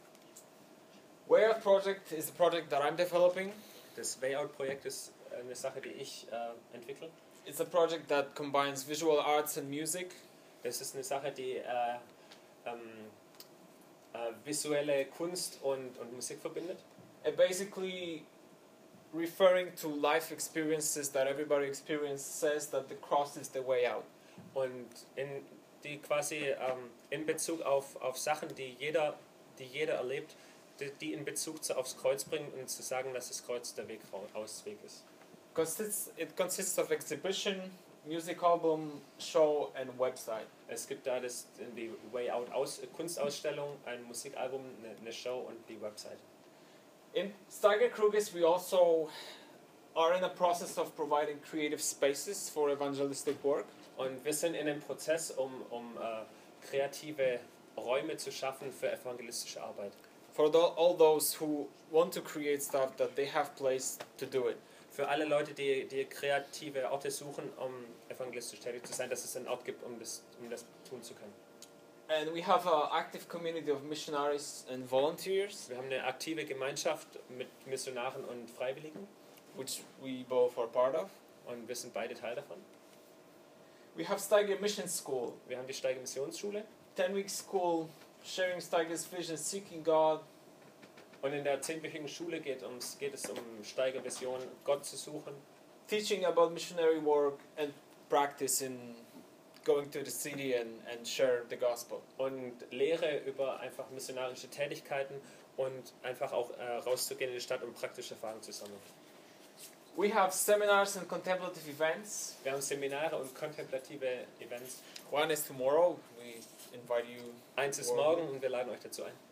Way Out Project is a project that I'm developing. Das Way-Out-Projekt ist eine Sache, die ich äh, entwickle. It's a project that combines visual arts and music. Das ist eine Sache, die äh, ähm, äh, visuelle Kunst und, und Musik verbindet. And basically referring to life experiences that everybody experiences, says that the cross is the way out. Und in die quasi ähm, in Bezug auf, auf Sachen, die jeder, die jeder erlebt, die, die in Bezug zu, aufs Kreuz bringen und zu sagen, dass das Kreuz der Weg Ausweg ist. Consists, it consists of exhibition, music album, show and website. Es gibt da das, die Way Out Aus, Kunstausstellung, ein Musikalbum, eine, eine Show und die Website. In Steiger Krugis we also are in a process of providing creative spaces for evangelistic work. Und wir sind in einem Prozess, um, um uh, kreative Räume zu schaffen für evangelistische Arbeit. For the, all those who want to create stuff, that they have place to do it. Für alle Leute, die, die kreative Orte suchen, um evangelistisch tätig zu sein, dass es einen Ort gibt, um das, um das tun zu können. And we have an active community of missionaries and volunteers. Wir haben eine aktive Gemeinschaft mit Missionaren und Freiwilligen, which we both are part of. Und wir sind beide Teil davon. We have Steiger Mission School. Wir haben die Steiger Missionsschule. Ten-week school, sharing Steiger's vision, seeking God. Und in der zehnwöchigen Schule geht, ums, geht es um Steiger Vision, Gott zu suchen. Teaching about missionary work and practice in going to the city and, and share the gospel. Und Lehre über einfach missionarische Tätigkeiten und einfach auch äh, rauszugehen in die Stadt, um praktische Erfahrungen zu sammeln. We have seminars and contemplative events. Wir haben Seminare und kontemplative Events. One is tomorrow. We invite you. Eins ist morgen und wir laden euch dazu ein.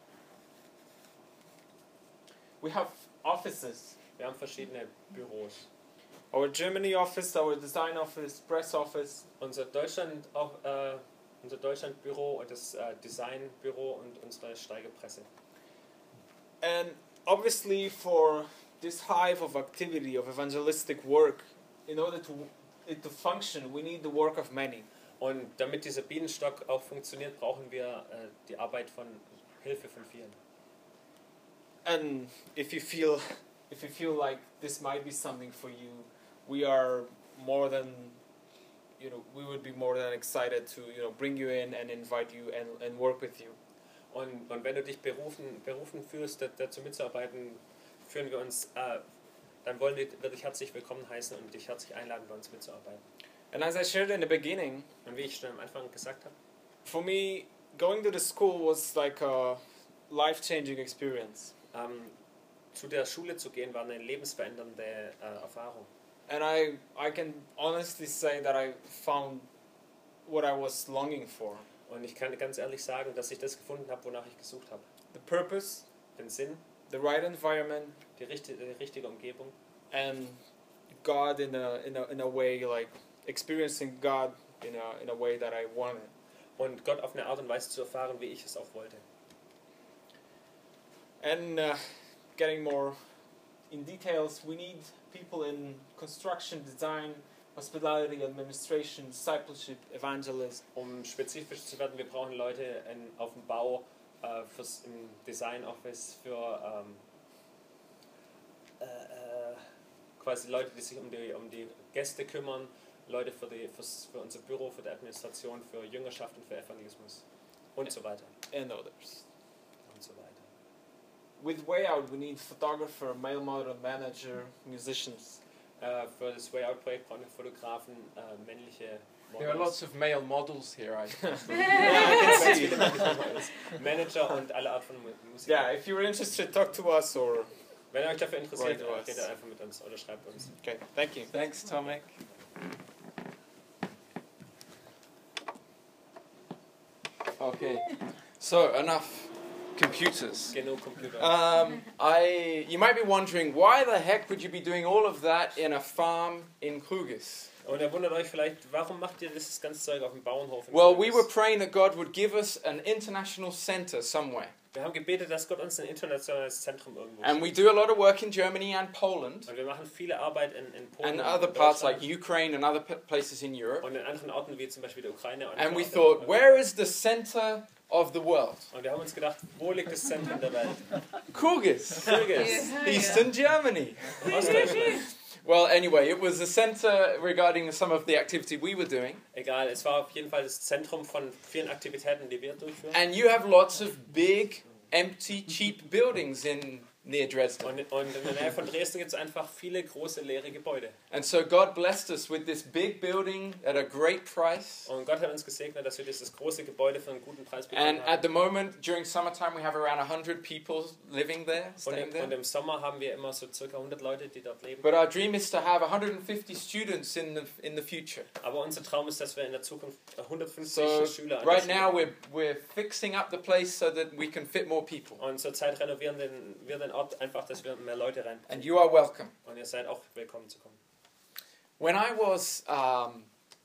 We have offices. Wir haben verschiedene Büros. Our Germany office, our design office, press office. Unser Deutschland, auch, äh, unser Deutschlandbüro und das äh, Designbüro und unsere Steigerpresse. And obviously for this hive of activity, of evangelistic work, in order to it to function, we need the work of many. Und damit dieser Bienenstock auch funktioniert, brauchen wir äh, die Arbeit von Hilfe von vielen. And if you feel, if you feel like this might be something for you, we are more than, you know, we would be more than excited to, you know, bring you in and invite you and, and work with you. Und, und wenn du dich berufen, berufen fühlst, dazu mitzuarbeiten, führen wir uns, äh, dann wollen wir, wir dich herzlich willkommen heißen und dich herzlich einladen, bei uns mitzuarbeiten. And as I shared in the beginning, und wie ich schon am Anfang gesagt habe, for me, going to the school was like a life-changing experience. Um, zu der Schule zu gehen war eine lebensverändernde äh, Erfahrung. And I, I can honestly say that I found what I was longing for. Und ich kann ganz ehrlich sagen, dass ich das gefunden habe, wonach ich gesucht habe. The purpose, den Sinn, the right environment, die richtige, die richtige Umgebung, and God in a in a in a way, like experiencing God in a in a way that I wanted. Und Gott auf eine Art und Weise zu erfahren, wie ich es auch wollte. And uh, getting more in details, we need people in construction, design, hospitality, administration, discipleship, evangelism. Um spezifisch zu werden, wir brauchen Leute in, auf dem Bau, äh, fürs, im Design Office, für ähm, äh, äh, quasi Leute, die sich um die, um die Gäste kümmern, Leute für, die, fürs, für unser Büro, für die Administration, für Jüngerschaft und für Evangelismus und so weiter. And others. Und so weiter. With Way Out, we need photographer, male model, manager, musicians. Uh, für das Way Out Projekt brauchen wir Fotografen, uh, männliche Models. There are lots of male models here, I think. Yeah, I can see. Manager und alle Art von Musik. Yeah, if you're interested, talk to us or. Wenn ihr euch dafür interessiert, Right, redet einfach mit uns oder schreibt uns. Okay, thank you. Thanks, Tomek. Okay, so enough computers. Genug Computer. Um, I, you might be wondering, why the heck would you be doing all of that in a farm in Krugis? Und ihr wundert euch vielleicht, warum macht ihr dieses ganze Zeug auf dem Bauernhof in Well, Krugis? we were praying that God would give us an international center somewhere. Wir haben gebetet, dass Gott uns ein internationales Zentrum irgendwo And we schickt. do a lot of work in Germany and Poland. Und wir machen viele Arbeit in, in Polen And und other in parts Deutschland. like Ukraine and other p- places in Europe. Und in anderen Orten wie zum Beispiel der Ukraine. Und And we Orten- thought, where is the center of the world? Und wir haben uns gedacht, wo liegt das Zentrum der Welt? Krugis. Krugis. Eastern Germany. Ostdeutschland. Well, anyway, it was a center regarding some of the activity we were doing. Egal, es war auf jeden Fall das Zentrum von vielen Aktivitäten, die wir durchführen. And you have lots of big, empty, cheap buildings in near Dresden. Und, und in der Nähe von Dresden gibt es einfach viele große leere Gebäude. And so God blessed us with this big building at a great price. Und Gott hat uns gesegnet, dass wir dieses große Gebäude für einen guten Preis bekommen And haben. at the moment, during summertime, we have around one hundred people living there, Und staying im, there. und im Sommer haben wir immer so circa hundert Leute, die dort leben. But our dream is to have one hundred fifty students in the in the future. Aber unser Traum ist, dass wir in der Zukunft hundertfünfzig So Schüler an right der now Schule we're we're fixing up the place so that we can fit more people. haben. Und zurzeit renovieren den, wir den ein Ort, einfach, dass wir mehr Leute rein. And you are welcome. Und ihr seid auch willkommen zu kommen. When I was, um,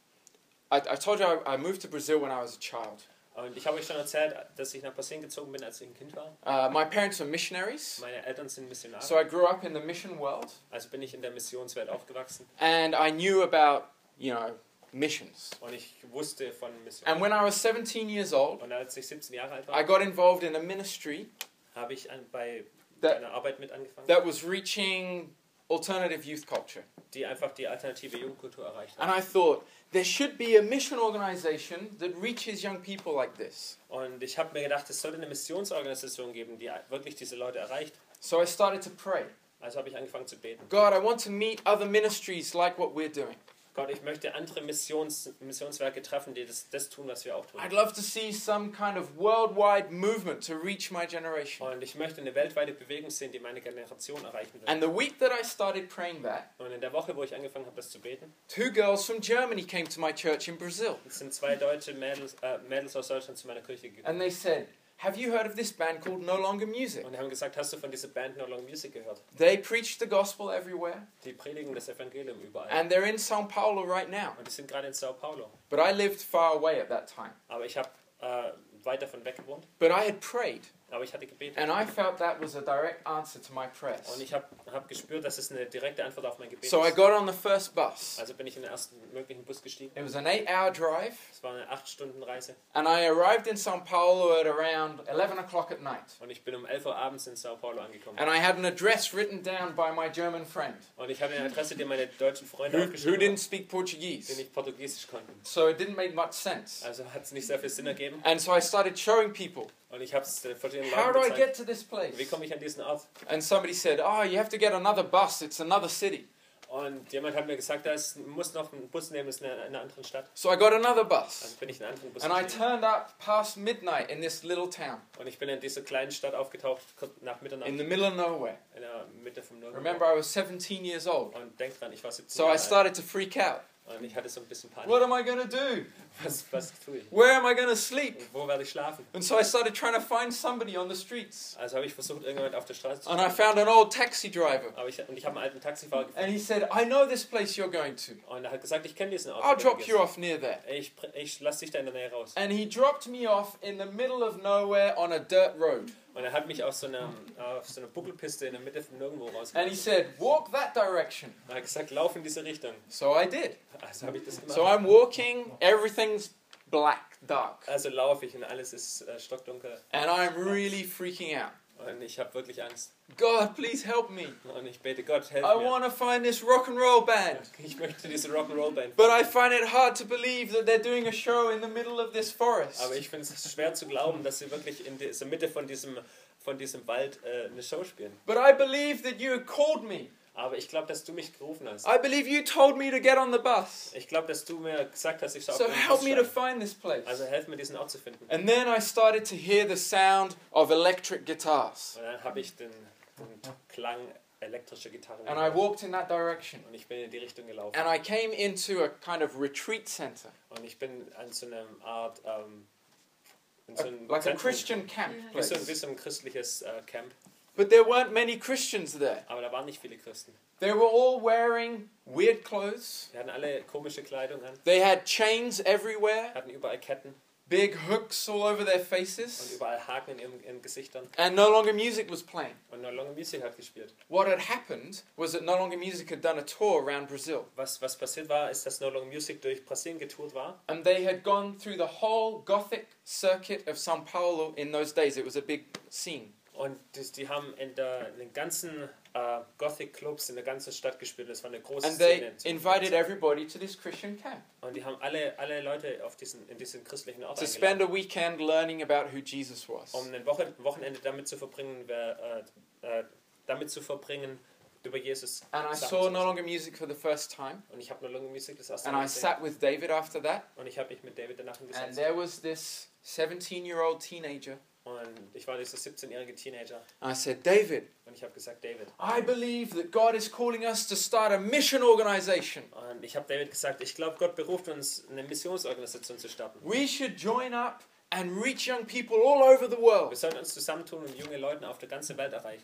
I, I told you I, I moved to Brazil when I was a child. Und ich habe euch schon erzählt, dass ich nach Brasilien gezogen bin, als ich ein Kind war. Uh, my parents were missionaries. Meine Eltern sind Missionare. So I grew up in the mission world. Also bin ich in der Missionswelt aufgewachsen. And I knew about, you know, missions. Und ich wusste von Missionen. And when I was seventeen years old, Und als ich siebzehn Jahre alt war, I got involved in a ministry habe ich an, bei that, einer Arbeit mit angefangen, that was reaching alternative youth culture. die einfach die alternative Jugendkultur erreicht hat. And I thought, there should be a mission organization that reaches young people like this. Und ich habe mir gedacht, es sollte eine Missionsorganisation geben, die wirklich diese Leute erreicht. So I started to pray. Also habe ich angefangen zu beten. God, I want to meet other ministries like what we're doing. Gott, ich möchte andere Missions, Missionswerke treffen, die das, das tun, was wir auch tun. I'd love to see some kind of worldwide movement to reach my generation. Und ich möchte eine weltweite Bewegung sehen, die meine Generation erreichen will. And the week that I started praying that, Und in der Woche, wo ich angefangen habe, das zu beten, two girls from Germany came to my church in Brazil. sind zwei deutsche Mädels, äh, Mädels aus Deutschland zu meiner Kirche gekommen. And they said, have you heard of this band called No Longer Music? Und die haben gesagt, hast du von dieser Band No Longer Music gehört? They preach the gospel everywhere. Die predigen das Evangelium überall. And they're in São Paulo right now. Und die sind gerade in Sao Paulo. But I lived far away at that time. Aber ich habe äh, weit davon weg gewohnt. But I had prayed. Aber ich hatte gebetet. And I felt that was a direct answer to my prayers. Und ich habe hab gespürt, dass es eine direkte Antwort auf mein Gebet So I ist. got on the first bus. Also bin ich in den ersten möglichen Bus gestiegen. It was an eight-hour drive. Es war eine acht Stunden Reise. And I arrived in São Paulo at around eleven o'clock at night. Und ich bin um elf Uhr abends in Sao Paulo angekommen. And I had an address written down by my German friend, Und ich habe eine Adresse, die meine deutschen Freunde who, who aufgeschrieben didn't haben, speak die Portuguese. nicht Portugiesisch konnten. So it didn't make much sense. Also hat es nicht sehr viel Sinn ergeben. And so I started showing people, Und ich habe es äh, verschiedenen how Leuten do I get gezeigt. to this place? Wie komme ich an diesen Ort? And somebody said, oh, you have to get another bus. It's another city. Und jemand hat mir gesagt, da ist, muss noch einen Bus nehmen, das ist in einer, in einer anderen Stadt. So I got another Also bus. bin ich in einen anderen Bus And I gestiegen. turned up past midnight in this little town, Und ich bin in dieser kleinen Stadt aufgetaucht, kurz nach Mitternacht, in the middle of nowhere. in der Mitte vom Nirgendwo. Remember, I was seventeen years old. Und denk dran, ich war siebzehn So I Jahre alt. started to freak out. Und ich hatte so ein bisschen Panik. What am I going to do? Was, was tue ich? Where am I going to sleep? Wo werde ich schlafen? And so I started trying to find somebody on the streets. Also habe ich versucht, irgendjemand auf der Straße zu And I finden. found an old taxi driver. Aber ich, und ich habe einen alten Taxifahrer gefunden. And he said, I know this place you're going to. Und er hat gesagt, ich kenne diesen Ort. I'll wo du drop gehst. you off near there. Ich, ich lasse dich da in der Nähe raus. And he dropped me off in the middle of nowhere on a dirt road. Und er hat mich auf so einer, auf so einer Buckelpiste in der Mitte von nirgendwo And he rausgelassen. said, walk that direction. Und er hat gesagt, lauf in diese Richtung. So I did. Also habe ich das gemacht. So I'm walking, everything's black, dark. Also laufe ich und alles ist äh, stockdunkel. And I'm really freaking out. Und ich habe wirklich Angst. God, please help me. Und ich bete, Gott, helf I mir. want to find this rock and roll band. Ich möchte diese Rock'n'Roll-Band. But I find it hard to believe that they're doing a show in the middle of this forest. Aber ich finde es schwer zu glauben, dass sie wirklich in dieser Mitte von diesem, von diesem Wald äh, eine Show spielen. But I believe that you had called me. Aber ich glaube, dass du mich gerufen hast. I believe you told me to get on the bus. Ich glaube, dass du mir gesagt hast, ich soll So auf den help Bus me to steigen. find this place. Also helf mir, diesen Ort zu finden. And then I started to hear the sound of electric guitars. Und dann habe ich den, den Klang elektrischer Gitarren And I walked in that direction. Und ich bin in die Richtung gelaufen. And I came into a kind of retreat center. Und ich bin an so einer Art, ähm, in so A- einem like a Zentrum- Christian camp wie so, place. wie so ein christliches äh, Camp. But there weren't many Christians there. Aber da waren nicht viele Christen. They were all wearing weird clothes. Die hatten alle komische Kleidung an, They had chains everywhere, hatten überall Ketten big hooks all over their und faces. überall Haken in ihren, ihren Gesichtern. And No Longer Music was playing. Und No Longer Music hat gespielt. What had happened was that No Longer Music had done a tour around Brazil. Was, was passiert war, ist, dass No Longer Music durch Brasilien getourt war. And they had gone through the whole Gothic circuit of São Paulo in those days. It was a big scene. Und die, die haben in, der, in den ganzen äh, Gothic-Clubs in der ganzen Stadt gespielt. Das war eine große And they Szene. zu- invited everybody to this Christian camp Und die haben alle, alle Leute auf diesen, in diesen christlichen Ort to spend eingeladen, a weekend learning about who Jesus was. um ein Wochen, Wochenende damit zu verbringen, wer, äh, äh, damit zu verbringen, über Jesus And I Sachen saw zu No wissen. Longer Music for the first time. Und ich habe No Longer Music das erste And Mal I gesehen. sat with David after that. Und ich habe mich mit David danach And hingesetzt. there was this seventeen-year-old teenager. Und ich war dieser siebzehnjährige Teenager. And I said, David, Und ich habe gesagt, David. I believe that God is calling us to start a mission organization. Und ich habe David gesagt, ich glaube, Gott beruft uns, eine Missionsorganisation zu starten. We should join up and reach young people all over the Wir world. sollen uns zusammentun und junge Leute auf der ganzen Welt erreichen.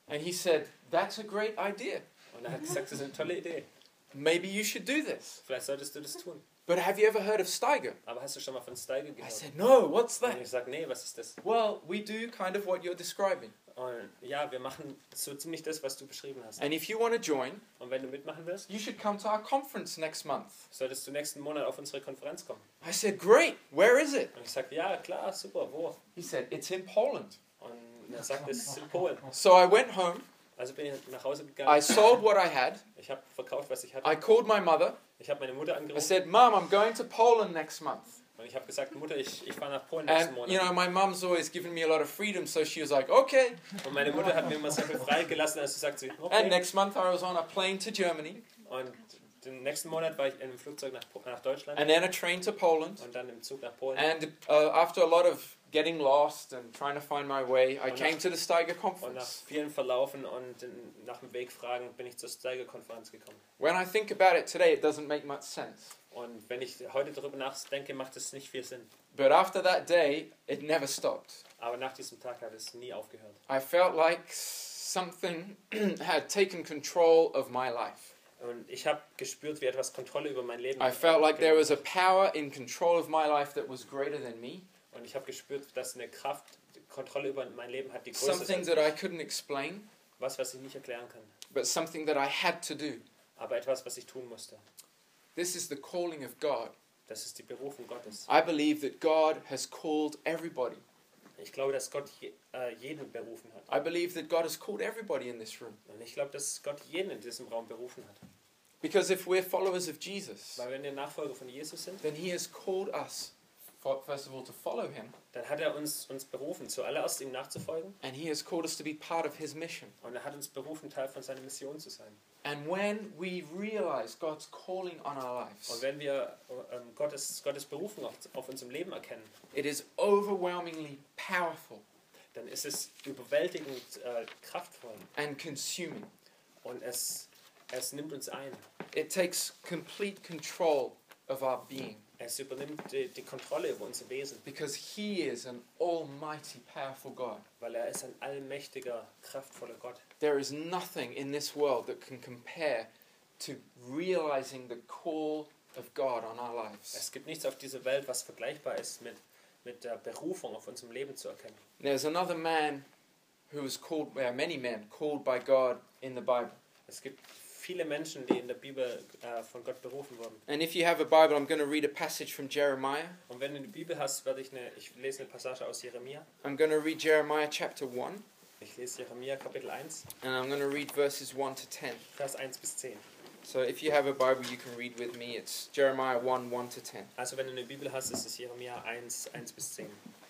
And he said, that's a great idea. Und er hat gesagt, das ist eine tolle Idee. Maybe you should do this. Vielleicht solltest du das tun. But have you ever heard of Steiger? Aber hast du schon mal von Steiger gehört? I said, no, what's that? Und ich sag, nee, was ist das? Well, we do kind of what you're describing. Und ja, wir machen so ziemlich das, was du beschrieben hast. And if you want to join, und wenn du mitmachen willst, you should come to our conference next month. Solltest du nächsten Monat auf unsere Konferenz kommen. I said, great, where is it? Und ich sagte, ja, klar, super, wo? He said, it's in Poland. Und er sagte, es ist in Polen. So I went home. Also bin ich nach Hause gegangen. I sold what I had. Ich habe verkauft, was ich hatte. I called my mother. Ich habe meine Mutter angerufen. I said, Mom, I'm going to Poland next month. Und ich habe gesagt, Mutter, ich, ich fahre nach Polen nächsten And, Monat. you know, my mom's always given me a lot of freedom, so she was like, okay. Und meine Mutter hat mir immer sehr viel frei gelassen, als sie sagte, okay. And next month I was on a plane to Germany. Und den nächsten Monat war ich in einem Flugzeug nach, nach Deutschland. And then a train to Poland. Und dann im Zug nach Polen. And uh, after a lot of getting lost and trying to find my way, I und came nach, to the Steiger Und nach conference. vielen Verlaufen und in, nach dem Weg fragen bin ich zur Steiger-Konferenz gekommen. When I think about it today, it doesn't make much sense. Und wenn ich heute darüber nachdenke, macht es nicht viel Sinn. But after that day, it never stopped. Aber nach diesem Tag hat es nie aufgehört. I felt like something had taken control of my life. Und ich habe gespürt, wie etwas Kontrolle über mein Leben I felt like there was a power in control of my life that was greater than me. Und ich habe gespürt, dass eine Kraft Kontrolle über mein Leben hat, die größer ist Something als that I ich. couldn't explain, Was, was ich nicht erklären kann. but something that I had to do. Aber etwas, was ich tun musste. This is the calling of God. Das ist die Berufung Gottes. I believe that God has called everybody. Ich glaube, dass Gott je, äh, jeden berufen hat. I believe that God has called everybody in this room. Und ich glaube, dass Gott jeden in diesem Raum berufen hat. Because if we're followers of Jesus, Weil wenn wir Nachfolger von Jesus sind, then He has called us, for, first of all, to follow Him. dann hat er uns, uns berufen, zuallererst ihm nachzufolgen. And He has called us to be part of His mission. Und er hat uns berufen, Teil von seiner Mission zu sein. And when we realize God's calling on our Und lives, wenn wir ähm, Gottes, Gottes Berufung auf, auf unserem Leben erkennen, it is overwhelmingly powerful dann ist es überwältigend äh, kraftvoll. and consuming. Und es, es nimmt uns ein. It takes complete control of our being. Es übernimmt die, die Kontrolle über unser Wesen. Because He is an almighty, powerful God. Weil er ist ein allmächtiger, kraftvoller Gott. There is nothing in this world that can compare to realizing the call of God on our lives. Es gibt nichts auf dieser Welt, was vergleichbar ist mit, mit der Berufung auf unserem Leben zu erkennen. There's another man who was called, well, many men called by God in the Bible. Es gibt viele Menschen, die in der Bibel äh, von Gott berufen wurden. And if you have a Bible, I'm going to read a passage from Jeremiah. Und wenn du eine Bibel hast, werde ich eine, ich lese eine Passage aus Jeremia. I'm going to read Jeremiah chapter one. Ich lese Jeremia Kapitel eins, And I'm going to read verses one to ten. Vers eins bis zehn. So if you have a Bible, you can read with me. It's Jeremiah one, one to ten. Also wenn du eine Bibel hast, ist es Jeremia eins, eins bis zehn.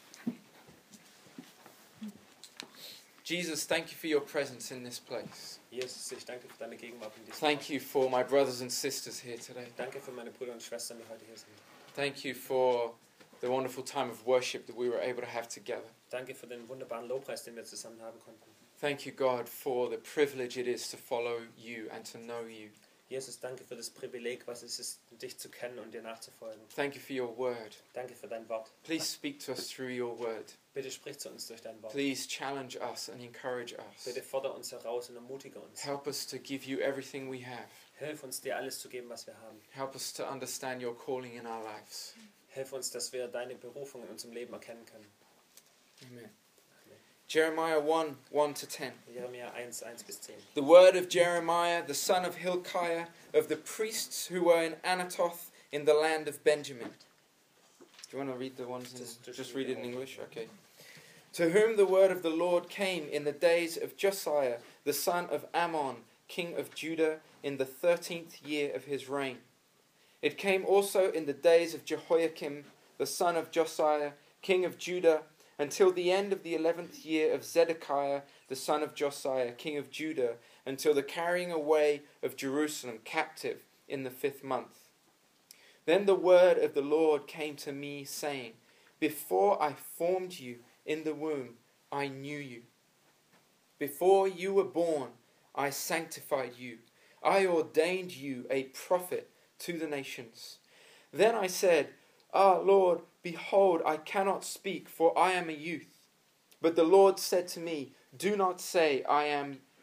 Jesus, thank you for your presence in this place. Jesus, ich danke für deine Gegenwart in diesem Thank you for my brothers and sisters here today. Danke für meine Brüder und Schwestern, die heute hier sind. Thank you for the wonderful time of worship that we were able to have together. Danke für den wunderbaren Lobpreis, den wir zusammen haben konnten. Thank you, God, for the privilege it is to follow you and to know you. Jesus, danke für das Privileg, was es ist, dich zu kennen und dir nachzufolgen. Thank you for your word. Danke für dein Wort. Please speak to us through your word. Bitte sprich zu uns durch dein Wort. Please challenge us and encourage us. Bitte fordere uns heraus und ermutige uns. Help us to give you everything we have. Hilf uns, dir alles zu geben, was wir haben. Help us to understand your calling in our lives. Hilf uns, dass wir deine Berufung in unserem Leben erkennen können. Amen. Jeremiah one, one to ten. Jeremia eins, eins bis zehn. The word of Jeremiah, the son of Hilkiah, of the priests who were in Anatoth in the land of Benjamin. Do you want to read the ones in, Just- just, just read read it in them all. English? Okay. To whom the word of the Lord came in the days of Josiah, the son of Ammon, king of Judah, in the thirteenth year of his reign. It came also in the days of Jehoiakim, the son of Josiah, king of Judah, until the end of the eleventh year of Zedekiah, the son of Josiah, king of Judah, until the carrying away of Jerusalem captive in the fifth month. Then the word of the Lord came to me, saying, Before I formed you in the womb, I knew you. Before you were born, I sanctified you. I ordained you a prophet to the nations. Then I said, Ah, Lord, behold, I cannot speak, for I am a youth. But the Lord said to me, Do not say, I am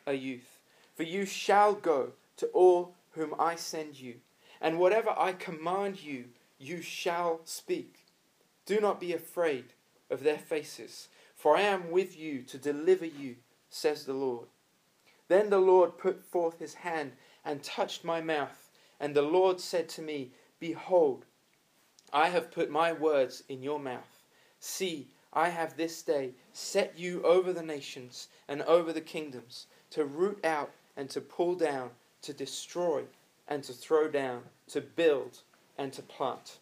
a youth, for you shall go to all whom I send you, and whatever I command you, you shall speak. Do not be afraid of their faces, for I am with you to deliver you, says the Lord. Then the Lord put forth his hand and touched my mouth, and the Lord said to me, Behold, I have put my words in your mouth. See, I have this day set you over the nations and over the kingdoms, to root out and to pull down, to destroy and to throw down, to build and to plant.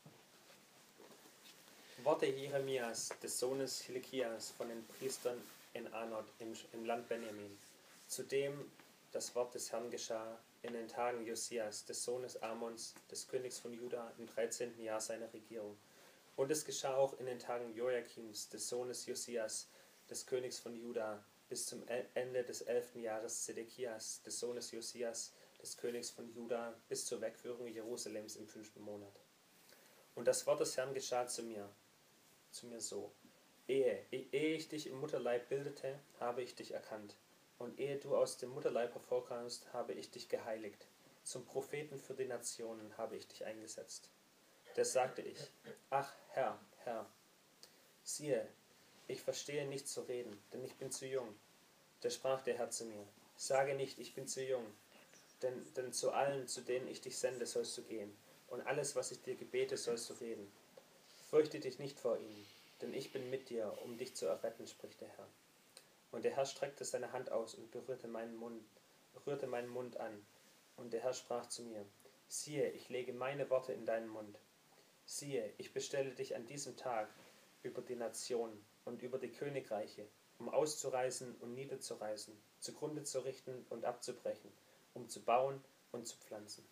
Worte Jeremias, des Sohnes Hilkias, von den Priestern in Anot im, im Land Benjamin. Zudem das Wort des Herrn geschah in den Tagen Josias, des Sohnes Amons, des Königs von Juda, im dreizehnten Jahr seiner Regierung. Und es geschah auch in den Tagen Joachims, des Sohnes Josias, des Königs von Juda, bis zum Ende des elften Jahres Zedekias, des Sohnes Josias, des Königs von Juda, bis zur Wegführung Jerusalems im fünften Monat. Und das Wort des Herrn geschah zu mir, zu mir so: Ehe, ehe ich dich im Mutterleib bildete, habe ich dich erkannt. Und ehe du aus dem Mutterleib hervorkamst, habe ich dich geheiligt. Zum Propheten für die Nationen habe ich dich eingesetzt. Da sagte ich: Ach Herr, Herr, siehe, ich verstehe nicht zu reden, denn ich bin zu jung. Da sprach der Herr zu mir: Sage nicht, ich bin zu jung, denn, denn zu allen, zu denen ich dich sende, sollst du gehen. Und alles, was ich dir gebete, sollst du reden. Fürchte dich nicht vor ihnen, denn ich bin mit dir, um dich zu erretten, spricht der Herr. Und der Herr streckte seine Hand aus und berührte meinen Mund, rührte meinen Mund an. Und der Herr sprach zu mir: Siehe, ich lege meine Worte in deinen Mund. Siehe, ich bestelle dich an diesem Tag über die Nationen und über die Königreiche, um auszureißen und niederzureißen, zugrunde zu richten und abzubrechen, um zu bauen und zu pflanzen.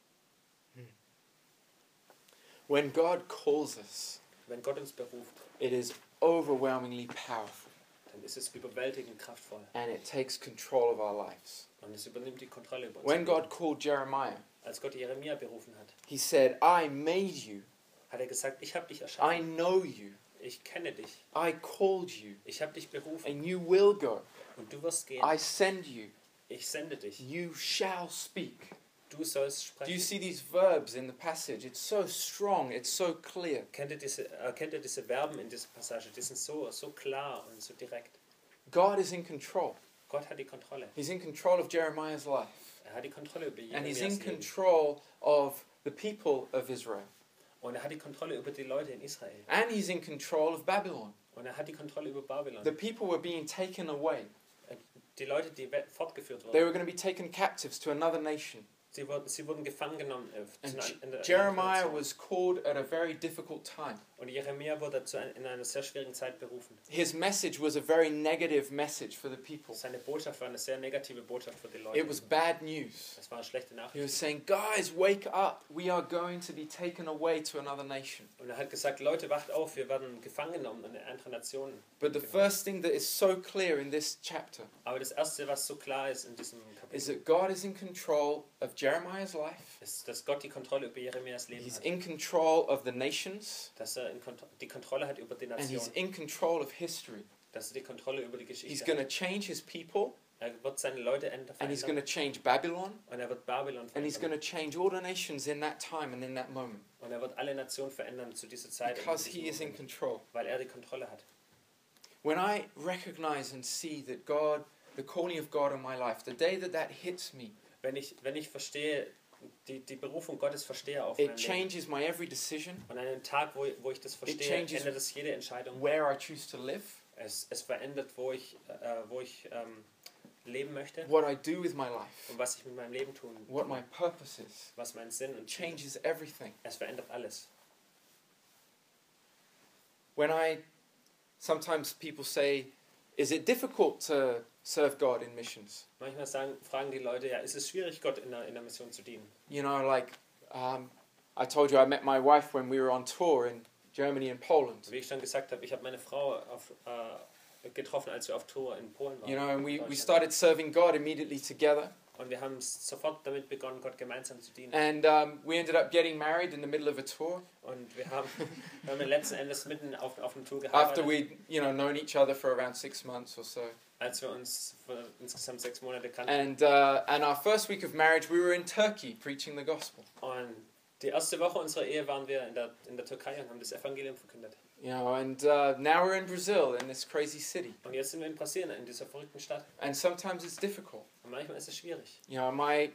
When God calls us, Wenn Gott uns beruft, it is overwhelmingly powerful. dann ist es überwältigend kraftvoll. And it takes control of our lives. Und es übernimmt die Kontrolle über uns. When God called Jeremiah, Als Gott Jeremia berufen hat, he said, I made you. hat er gesagt: Ich habe dich I erschaffen. know you. Ich kenne dich. I called you. Ich habe dich berufen. And you will go. Und du wirst gehen. I send you. Ich sende dich. You shall speak. Du sollst Do sprechen. you see these verbs in the passage? It's so strong. It's so clear. Kennt ihr diese, äh, kennt ihr diese Verben in dieser Passage? Die sind so, so klar und so direkt. God is in control. Gott hat die Kontrolle. He's in control of Jeremiah's life. Er hat die Kontrolle über And he's Jeremias in Leben. control of the people of Israel. Und er hat die Kontrolle über die Leute in Israel. And he's in control of Babylon. Und er hat die Kontrolle über Babylon. The people were being taken away. Die Leute, die we- fortgeführt They were wurden, going to be taken captives to another nation. sie wurden, sie wurden gefangen genommen. Äh, zu And einer- Je- in der- in der Jeremiah Nation. was called at a very difficult time. Und Jeremia wurde zu ein, in einer sehr schwierigen Zeit berufen. His message was a very negative message for the people. Seine Botschaft war eine sehr negative Botschaft für die Leute. It was bad news. Es war eine schlechte He Nachricht. was saying, guys, wake up. We are going to be taken away to another nation. Und er hat gesagt: Leute, wacht auf, wir werden gefangen genommen in eine andere Nation. But the first thing that is so clear in this chapter Aber das Erste, was so klar ist in diesem is Kapitel, that God is in control of Jeremiah's life. ist, dass Gott die Kontrolle über Jeremias Leben He's hat. in control of the nations. Dass er in Kont- die Kontrolle hat über die And he's Nation. in control of history. Dass er die Kontrolle über die He's Geschichte going to hat. change his people. Er wird seine Leute ändern. And he's going to verändern. change Babylon. Und er wird Babylon And he's going verändern. to change all the nations in that time and in that moment. Und er wird alle Nationen verändern zu dieser Zeit. und Because in he diesem is in Moment, control. weil er die Kontrolle hat. When I recognize and see that God, the calling of God on my life, the day that that hits me, Wenn ich, wenn ich verstehe, die, die Berufung Gottes verstehe auf it mein Leben. changes my every decision, Und an einem Tag, wo, wo ich das It verstehe, changes ändert es jede Entscheidung. where I choose to live, Es, es verändert, wo ich, äh, wo ich ähm, leben möchte what I do with my life, und was ich mit meinem Leben tun, what my purpose is. was mein Sinn It und changes everything. es verändert alles. When I, sometimes people say, is it difficult to serve God in missions? Manchmal sagen, fragen die Leute, ja, ist es schwierig, Gott in der, in der Mission zu dienen? You know, like, um, I told you I met my wife when we were on tour in Germany and Poland. Wie ich schon gesagt habe, ich habe meine Frau auf, äh, getroffen, als wir auf Tour in Polen waren. You know, and we, we Deutschland. started serving God immediately together. Und wir haben sofort damit begonnen, Gott gemeinsam zu dienen. And um, we ended up getting married in the middle of a tour. Und wir haben, wir haben letzten Endes mitten auf, auf dem Tour After geheiratet. we'd, you know, known each other for around six months or so. Als wir uns für insgesamt sechs Monate kannten. And uh, and our first week of marriage, we were in Turkey preaching the gospel. Und die erste Woche unserer Ehe waren wir in der, in der Türkei und haben das Evangelium verkündet. You know, and uh, now we're in Brazil, in this crazy city. Und jetzt sind wir in Brasilien, in dieser verrückten Stadt. And sometimes it's difficult. Und manchmal ist es schwierig. You know, my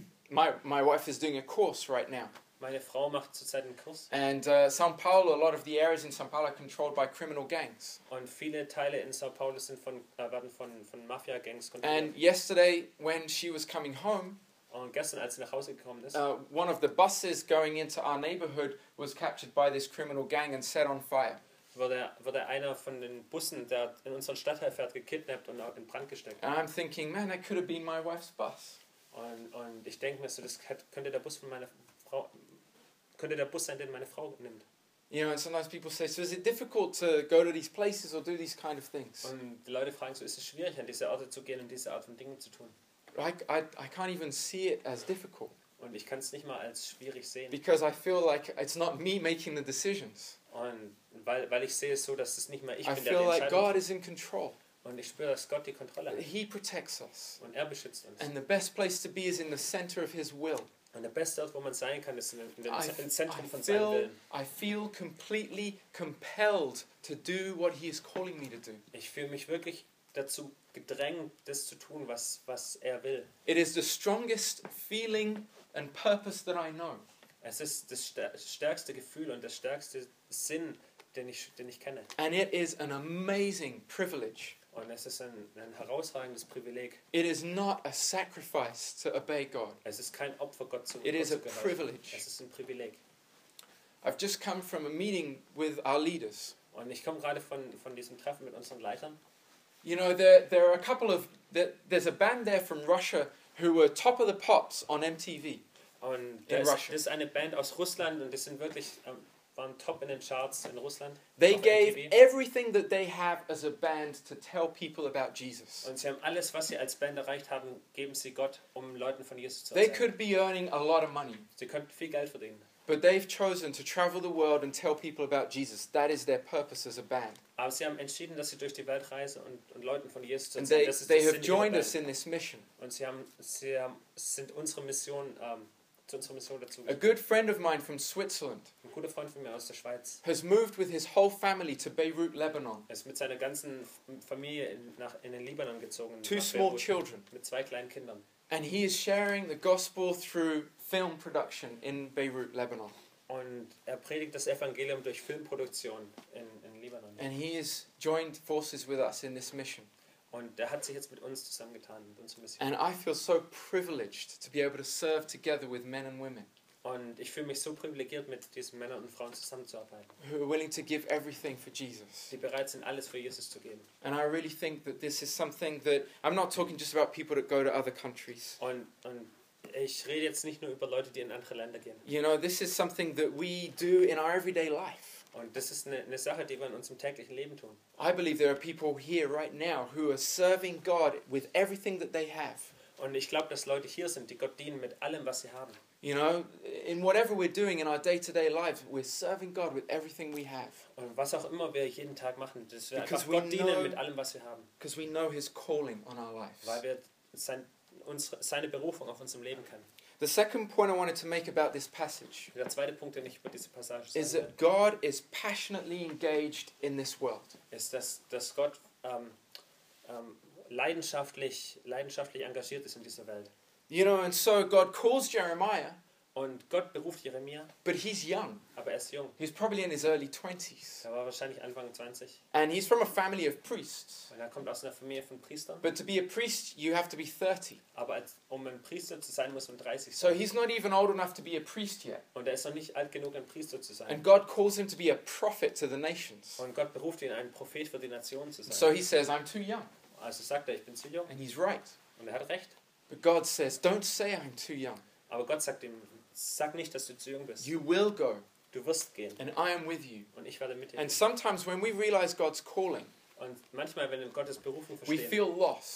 my my wife is doing a course right now. Meine Frau macht zurzeit einen Kurs. And uh, São Paulo, a lot of the areas in São Paulo are controlled by criminal gangs. Und viele Teile in São Paulo sind von, äh, werden von, von Mafia-Gangs kontrolliert. And yesterday, when she was coming home, Und gestern, als sie nach Hause gekommen ist, uh, one of the buses going into our neighborhood was captured by this criminal gang and set on fire. wurde, wurde einer von den Bussen, der in unseren Stadtteil fährt, gekidnappt und in Brand gesteckt. And I'm thinking, man, that could have been my wife's bus. Und, und ich denke mir so, das könnte der Bus von meiner Frau, könnte der Bus sein, den meine Frau nimmt. You know, and sometimes people say, so is it difficult to go to these places or do these kind of things? Und die Leute fragen so, ist es schwierig, an diese Orte zu gehen und diese Art von Dingen zu tun? I, I, I can't even see it as difficult. Und ich kann es nicht mal als schwierig sehen. Because I feel like it's not me making the decisions. Und weil, weil ich sehe es so, dass es nicht mehr ich I bin, der feel die like Entscheidung God trifft. is in control. Und ich spüre, dass Gott die Kontrolle hat. He protects us. Und er beschützt uns. And the best place to be is in the center of His will. Und der beste Ort, wo man sein kann, ist in dem, I, im Zentrum I von seinem feel, Willen. I feel completely compelled to do what He is calling me to do. Ich fühle mich wirklich dazu gedrängt, das zu tun, was, was er will. It is the strongest feeling and purpose that I know. Es ist das stärkste Gefühl und der stärkste Sinn, den ich, den ich kenne. And it is an amazing privilege. Und es ist ein, ein herausragendes Privileg. It is not a sacrifice to obey God. Es ist kein Opfer, Gott zu, It Gott is zu a gehorchen. privilege. Es ist ein Privileg. I've just come from a meeting with our leaders. Und ich komme gerade von, von diesem Treffen mit unseren Leitern. You know, there, there are a couple of... There, there's a band there from Russia who were top of the pops on M T V. Und da In ist, Russia. das ist eine Band aus Russland und die sind wirklich, ähm, waren top in den Charts in Russland. They auf gave M T V. everything that they have as a band to tell people about Jesus. Und sie haben alles, was sie als Band erreicht haben, geben sie Gott, um Leuten von Jesus zu They erzählen. could be earning a lot of money, Sie könnten viel Geld verdienen. but they've chosen to travel the world and tell people about Jesus. That is their purpose as a band. Aber sie haben entschieden, dass sie durch die Welt reisen und, und Leuten von Jesus zu And erzählen. they, Das ist they der have Sinn ihrer joined Band. us in this mission. Und sie, haben, sie haben, sind unsere Mission, ähm, zu unserer Mission dazu. A good friend of mine from Switzerland Ein guter Freund von mir aus der Schweiz has moved with his whole family to Beirut, Lebanon. ist mit seiner ganzen Familie in, nach, in den Libanon gezogen. Two nach small Beirut, children. Mit zwei kleinen Kindern. And he is sharing the gospel through film production in Beirut, Lebanon. Und er predigt das Evangelium durch Filmproduktion in, in Libanon. And he has joined forces with us in this mission. Und er hat sich jetzt mit uns zusammengetan, mit unserer Mission. And I feel so privileged to be able to serve together with men and women Und ich fühle mich so privilegiert, mit diesen Männern und Frauen zusammenzuarbeiten, who are willing to give everything for Jesus. die bereit sind, alles für Jesus zu geben. And I really think that this is something that, I'm not talking just about people that go to other countries. Und, und ich rede jetzt nicht nur über Leute, die in andere Länder gehen. You know, this is something that we do in our everyday life. Und das ist eine, eine Sache, die wir in unserem täglichen Leben tun. I believe there are people here right now who are serving God with everything that they have. Und ich glaube, dass Leute hier sind, die Gott dienen mit allem, was sie haben. You know, in whatever we're doing in our day-to-day lives, we're serving God with everything we have. Und was auch immer wir jeden Tag machen, dass wir Because einfach we Gott dienen know- mit allem, was wir haben. Because we know His calling on our lives. Weil wir sein, unsere, seine Berufung auf unserem Leben kennen. The second point I wanted to make about this passage Der zweite Punkt, den ich über diese Passage is sagen that God is passionately engaged in this world. will, ist, dass, dass Gott ähm, ähm, leidenschaftlich, leidenschaftlich engagiert ist in dieser Welt. You know, and so God calls Jeremiah, Und Gott beruft Jeremia, but he's young. aber er ist jung. He's probably in his early twenties. Er war wahrscheinlich Anfang zwanzig. And he's from a family of priests. Und er kommt aus einer Familie von Priestern. But to be a priest, you have to be thirty. Aber als, um ein Priester zu sein, muss man dreißig So sein. he's not even old enough to be a priest yet. Und er ist noch nicht alt genug, ein Priester zu sein. And God calls him to be a prophet to the nations. Und Gott beruft ihn, ein Prophet für die Nationen zu sein. So he says, I'm too young. Also sagt er, ich bin zu jung. And he's right. Und er hat recht. But God says, don't say I'm too young. Aber Gott sagt ihm, sag nicht, dass du zu jung bist. You will go, Du wirst gehen. and I am with you. Und ich werde mit dir And gehen. sometimes when we realize God's calling, Und manchmal, wenn wir Gottes Berufung we verstehen, feel lost.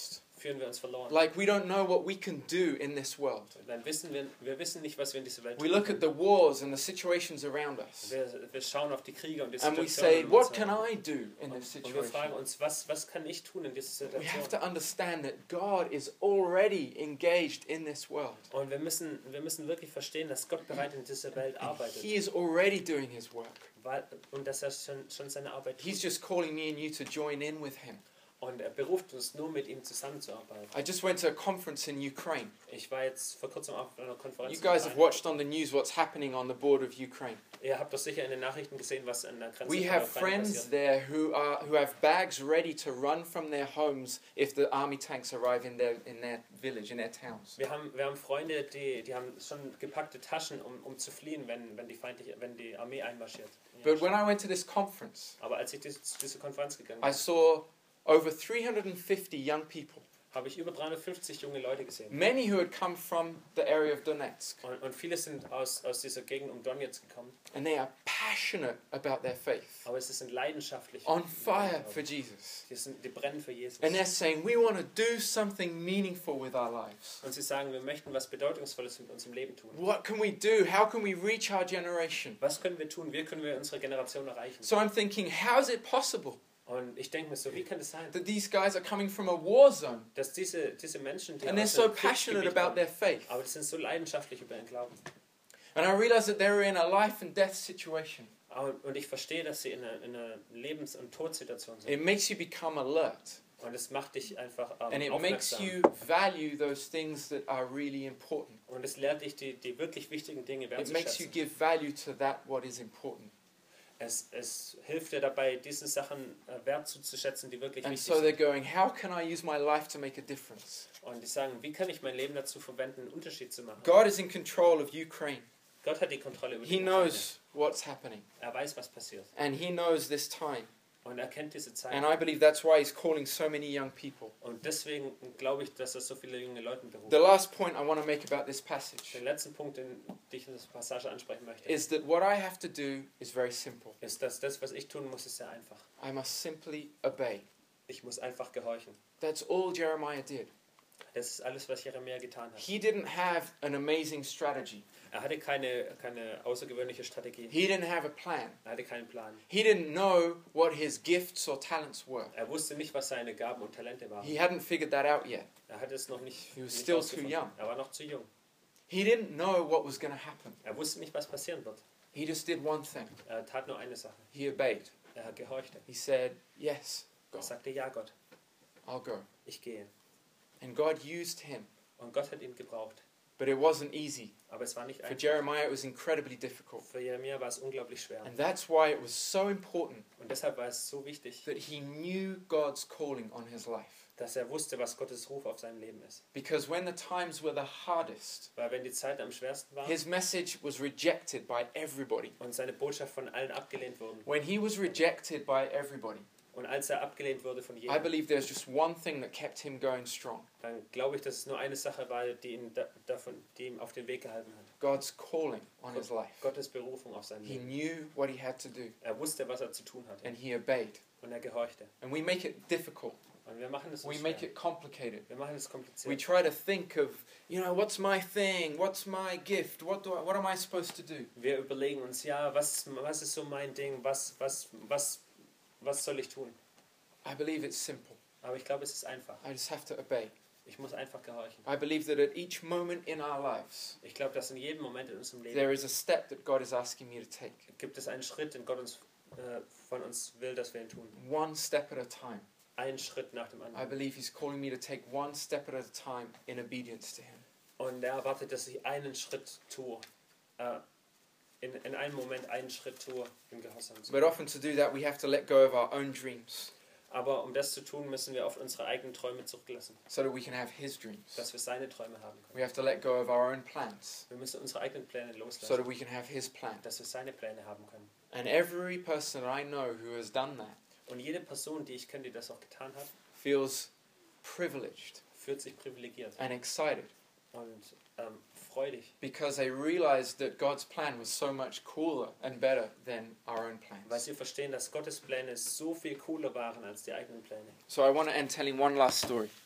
führen wir uns verloren. Like we don't know what we can do in this world. Dann wissen wir, wir wissen nicht, was wir in dieser Welt We tun look at können. the wars and the situations around us. Wir, wir schauen auf die Kriege und die And we Situationen. say, um what uns can herum. I do in this Und wir fragen situation? uns, was, was kann ich tun in dieser We have to Situation? understand that God is already engaged in this world. Und wir müssen, wir müssen wirklich verstehen, dass Gott bereits in dieser Welt arbeitet. He is already doing his work. Weil, und dass er schon, schon seine Arbeit He's tut. just calling me and you to join in with him. Und er beruft uns nur, mit ihm zusammenzuarbeiten. I just went to a conference in Ukraine. Ich war jetzt vor kurzem auf einer Konferenz. You in guys have Ukraine. watched on the news what's happening on the border of Ukraine. Ihr habt doch sicher in den Nachrichten gesehen, was an der Grenze We von have der Ukraine friends passiert. there who are who have bags ready to run from their homes if the army tanks arrive in their in their village, in their towns. Wir haben, wir haben Freunde, die, die haben schon gepackte Taschen, um, um zu fliehen, wenn, wenn, die feindliche, wenn die Armee einmarschiert. But when I went to this conference, Aber als ich zu dieser Konferenz gegangen I bin, saw over three hundred fifty young people, habe ich über dreihundertfünfzig junge Leute gesehen. many who had come from the area of Donetsk, Und, und viele sind aus, aus dieser Gegend um Donetsk gekommen. and they are passionate about their faith, Aber sie sind leidenschaftlich. on fire for Jesus. Die, sind, die brennen für Jesus. And they're saying, we want to do something meaningful with our lives. Und sie sagen, wir möchten was Bedeutungsvolles mit unserem Leben tun. What can we do? How can we reach our generation? Was können wir tun? Wie können wir unsere Generation erreichen? So I'm thinking, how is it possible Und ich denke mir so, wie kann es sein, that these guys are coming from a war zone dass diese, diese Menschen, die and they're aus so einem passionate Kriegsgebiet about kommen, their faith? aber die sind so leidenschaftlich über ihren Glauben. And I realized that they were in a life and death situation. Und und ich verstehe, dass sie in einer, in einer Lebens- und Todsituation sind. It makes you become alert. Und es macht dich einfach ähm, And it makes aufmerksam. you value those things that are really important. Und es lehrt dich, die, die wirklich wichtigen Dinge It makes you wertzuschätzen. give value to that what is important. Es, es hilft dir dabei, diesen Sachen äh, Wert zuzuschätzen, die wirklich And wichtig so they're sind. going, how can I use my life to make a difference? Und die sagen, wie kann ich mein Leben dazu verwenden, einen Unterschied zu machen? God is in control of Ukraine. Gott hat die Kontrolle über He die Ukraine. knows what's happening. Er weiß, was passiert. And he knows this time. Und er kennt diese Zeit. And I believe that's why he's calling so many young people. Und deswegen glaube ich, dass er so viele junge Leute beruft. The last point I want to make about this passage Den letzten Punkt, den ich in dieser Passage ansprechen möchte, is that what I have to do is very simple. ist, dass das, was ich tun muss, ist sehr einfach. I must simply obey. Ich muss einfach gehorchen. That's all Jeremiah did. Das ist alles, was Jeremia getan hat. He didn't have an amazing strategy. Er hatte keine, keine außergewöhnliche Strategie. He didn't have a plan. Er hatte keinen Plan. He didn't know what his gifts or talents were. Er wusste nicht, was seine Gaben und Talente waren. He hadn't figured that out yet. Er hatte es noch nicht, He was nicht still too rausgefunden. young. Er war noch zu jung. He didn't know what was going to happen. Er wusste nicht, was passieren wird. He just did one thing. Er tat nur eine Sache. He obeyed. Er gehorchte. He said, yes, Er God, sagte, ja Gott, I'll go. ich gehe. And God used him. Und Gott hat ihn gebraucht. But it wasn't easy. Aber es war nicht For einfach. Jeremiah, it was incredibly difficult. Für Jeremia war es unglaublich schwer. And that's why it was so important Und deshalb war es so wichtig, that he knew God's calling on his life. dass er wusste, was Gottes Ruf auf seinem Leben ist. Because when the times were the hardest, Weil wenn die Zeit am schwersten war his message was rejected by everybody. und seine Botschaft von allen abgelehnt wurde, When he was rejected by everybody, und als er abgelehnt wurde von I jedem, believe there's just one thing that kept him going strong. dann glaube ich, dass es nur eine Sache war, die ihn, da, davon, die ihm auf den Weg gehalten hat. God's calling on his life. Gottes Berufung auf sein He Leben. knew what he had to do, Er wusste, was er zu tun hatte. and he obeyed. Und er gehorchte. And we make it difficult. Und wir machen es so We schwer. make it complicated. Wir machen es We kompliziert. try to think of, you know, what's my thing? What's my gift? What do I, what am I supposed to do? Wir überlegen uns, ja, was, was ist so mein Ding? Was, was, was, was soll ich tun? I believe it's simple. Aber ich glaube, es ist einfach. I just have to obey. Ich muss einfach gehorchen. I believe that at each moment in our lives, Ich glaube, dass in jedem Moment in unserem Leben there is a step that God is asking me to take. gibt es einen Schritt, den Gott uns, äh, von uns will, dass wir ihn tun. One step at a time. Einen Schritt nach dem I anderen. believe He's calling me to take one step at a time in obedience to Him. Und er erwartet, dass ich einen Schritt tue. Äh, in, in einem Moment einen Schritt tue im Gehorsam zu But often to do that, we have to let go of our own dreams Aber um das zu tun, müssen wir auf unsere eigenen Träume zurücklassen. so that we can have His dreams. Dass wir seine Träume haben können. We have to let go of our own plans Wir müssen unsere eigenen Pläne so loslassen. that we can have His plan. Dass wir seine Pläne haben können. And every person that I know who has done that Und jede Person, die ich kenne, die das auch getan hat, feels privileged fühlt sich privilegiert and excited und ähm, freudig, because they realized that God's plan was so much cooler and better than our own weil plans. sie verstehen, dass Gottes Pläne so viel cooler waren als die eigenen Pläne. So I want to end telling one last story.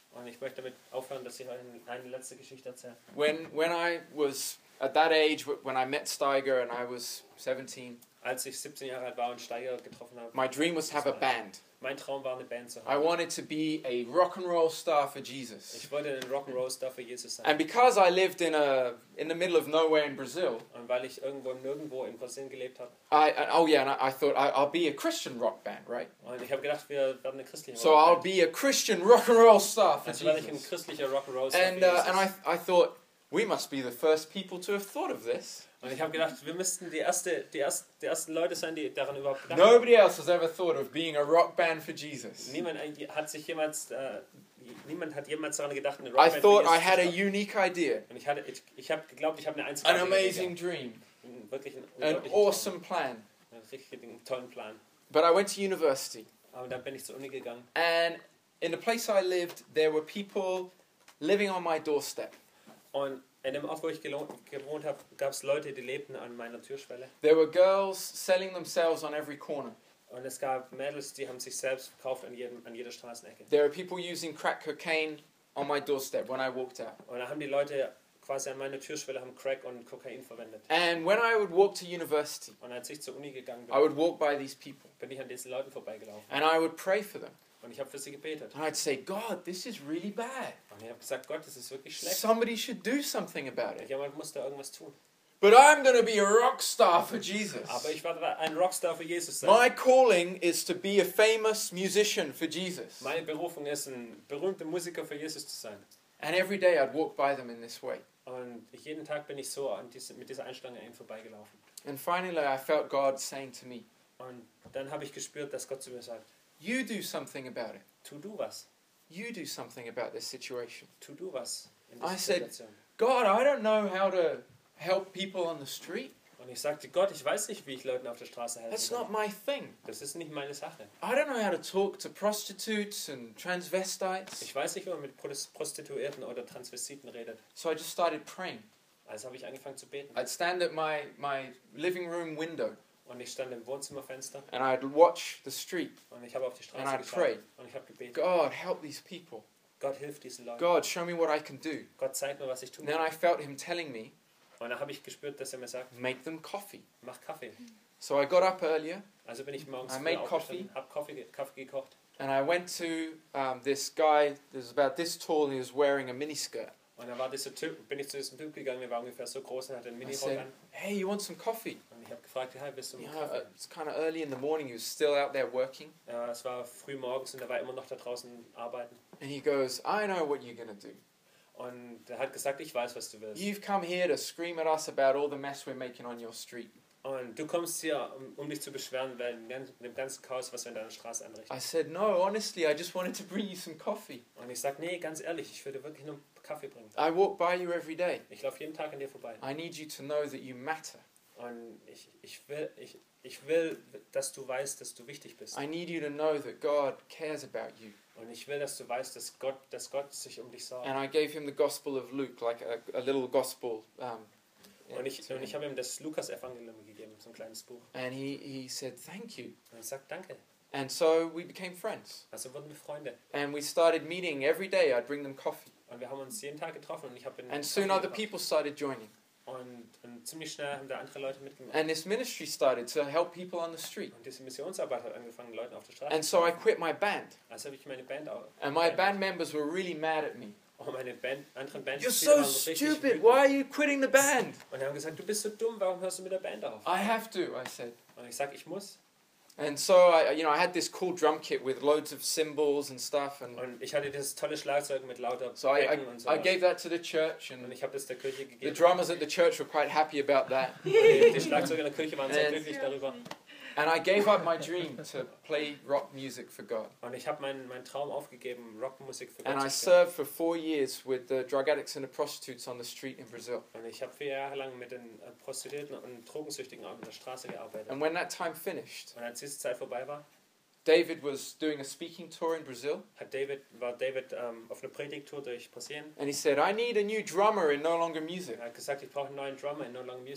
Und ich möchte damit aufhören, dass ich euch eine letzte Geschichte erzähle. When when I was at that age, when I met Steiger and I was seventeen, Als ich siebzehn Jahre alt war und Steiger getroffen habe, my dream was to have a band. mein Traum war, eine Band zu I haben. wanted to be a rock and roll star for Jesus. Ich wollte ein Rock'n'Roll-Star für Jesus sein. And because I lived in a in the middle of nowhere in Brazil, Und weil ich irgendwo im Nirgendwo in Brasilien gelebt habe. I and, oh yeah, and I, I thought I, I'll be a Christian rock band, right? Und ich habe gedacht, wir werden eine christliche So I'll Rockband. be a Christian rock and roll star for Also werde ich ein Jesus. christlicher Rock'n'Roll-Star And für uh, Jesus. and I I thought we must be the first people to have thought of this. Und ich habe gedacht, wir müssten die, erste, die, erst, die ersten Leute sein, die daran überhaupt gedacht haben. Nobody else has ever thought of being a rock band for Jesus. Niemand eigentlich hat sich jemals, äh, niemand hat jemals daran gedacht, eine I Rockband thought für I Jesus had a zu starten. unique idea, Und ich hatte, ich, ich habe geglaubt, ich habe eine an einzigartige amazing Idee dream, gehabt. Wirklich einen an unglaublichen awesome plan. Traum, einen richtigen tollen Plan. But I went to university, Aber dann bin ich zur Uni gegangen. and in the place I lived, there were people living on my doorstep. Und in dem Ort, wo ich gelo- gewohnt habe, gab es Leute, die lebten an meiner Türschwelle. There were girls selling themselves on every corner. Und es gab Mädels, die haben sich selbst verkauft an, jedem, an jeder Straßenecke. There were people using crack cocaine on my doorstep when I walked out. Und da haben die Leute quasi an meiner Türschwelle haben Crack und Kokain verwendet. And when I would walk to university, Und als ich zur Uni gegangen bin, I would walk by these people, bin ich an diesen Leuten vorbeigelaufen. and I would pray for them. Und ich habe für sie gebetet. And I'd say, God, this is really bad. Und ich habe gesagt, Gott, das ist wirklich schlecht. Somebody should do something about it. Jemand muss da irgendwas tun. But I'm going to be a rock star for Jesus. Aber ich werde ein Rockstar für Jesus sein. My calling is to be a famous musician for Jesus. Meine Berufung ist, ein berühmter Musiker für Jesus zu sein. And every day I'd walk by them in this way. Und jeden Tag bin ich so an diese, mit dieser Einstellung an ihnen vorbeigelaufen. And finally I felt God saying to me, Und dann habe ich gespürt, dass Gott zu mir sagt, you do something about it. tu du was. You do something about this situation. Tu du was in I dieser said, Situation. God, I don't know how to help people on the street. Und ich sagte, Gott, ich weiß nicht, wie ich Leuten auf der Straße helfen That's kann. not my thing. Das ist nicht meine Sache. I don't know how to talk to prostitutes and transvestites. Ich weiß nicht, wie man mit Prost- Prostituierten oder Transvestiten redet. So I just started praying. Also habe ich angefangen zu beten. I'd stand at my, my living room window Und ich stand im Wohnzimmerfenster and I'd watch the street. und ich habe auf die And Straße I'd geschaut pray. und ich habe gebetet. God, help these people. Gott hilft diesen Leuten. God, show me what I can do. Gott zeigt mir, was ich tun And then I kann. felt him telling me, Und dann habe ich gespürt, dass er mir sagt, make them coffee. mach Kaffee. So I got up earlier Also bin ich morgens I früh made aufgestanden, habe Kaffee, ge- Kaffee gekocht. and I went to um, this guy that was about this tall and he was wearing a miniskirt. Und dann war dieser Typ, bin ich zu diesem Typ gegangen, der war ungefähr so groß und hatte einen I Minirock said, an. hey, you want some coffee? Und ich habe gefragt, hi, willst du You einen know, uh, Kaffee? it's kind of early in the morning. He was still out there working. Ja, es war früh morgens und er war immer noch da draußen arbeiten. And he goes, I know what you're going to do. Und er hat gesagt, ich weiß, was du willst. You've come here to scream at us about all the mess we're making on your street. Und du kommst hier, um, um dich zu beschweren, weil dem ganzen, dem ganzen Chaos, was wir in deiner Straße anrichten. I said, no, honestly, I just wanted to bring you some coffee. Und ich sag, nee, ganz ehrlich, ich würde wirklich nur Kaffee bringen. I walk by you every day. Ich laufe jeden Tag an dir vorbei. I need you to know that you matter. Und ich, ich, will, ich, ich will, dass du weißt, dass du wichtig bist. I need you to know that God cares about you. Und ich will, dass du weißt, dass Gott, dass Gott sich um dich sorgt. And I gave him the Gospel of Luke, like a, a little gospel. Um, Und ich, und ich habe ihm das Lukas-Evangelium gegeben, so ein kleines Buch. and he, he said, thank you. Und ich sag, danke. And so we became friends. Also wurden wir Freunde. And we started meeting every day. I'd bring them coffee. Und wir haben uns jeden Tag getroffen und ich habe ihn And soon Kaffee other gebracht. people started joining. Und, und ziemlich schnell haben da andere Leute mitgemacht. And this ministry started to help people on the street. Und diese Missionsarbeit hat angefangen, Leuten auf der Straße And zu so I helfen. quit my band. Also habe ich meine Band auch. And my band members were really mad at me. Und meine Band, anderen Bands You're so stupid. Why are you quitting the band? Und die haben gesagt, du bist so dumm, warum hörst du mit der Band auf? I have to, I said. Und ich sag, ich muss. And so I, you know, I had this cool drum kit with loads of cymbals and stuff. And Und ich hatte dieses tolle Schlagzeug mit lauter so I, Becken und I, so. I gave that to the church, Und and ich habe das der Kirche the gegeben. drummers at the church were quite happy about that. Die, die Schlagzeuger in der Kirche waren sehr And- glücklich darüber. And I gave up my dream to play rock music for God. Und ich habe meinen meinen Traum aufgegeben, Rockmusik für Gott And I zu spielen. served for four years with the drug addicts and the prostitutes on the street in Brazil. Und ich habe vier Jahre lang mit den äh, Prostituierten und Drogensüchtigen auf der Straße gearbeitet. And when that time finished, Und als diese Zeit vorbei war, David was doing a speaking tour in Brazil. hat David, war David ähm, auf einer Predigttour durch Brasilien. And he said, I need a new drummer in No Longer Music. Er hat gesagt, ich brauche einen neuen Drummer in No Longer Music.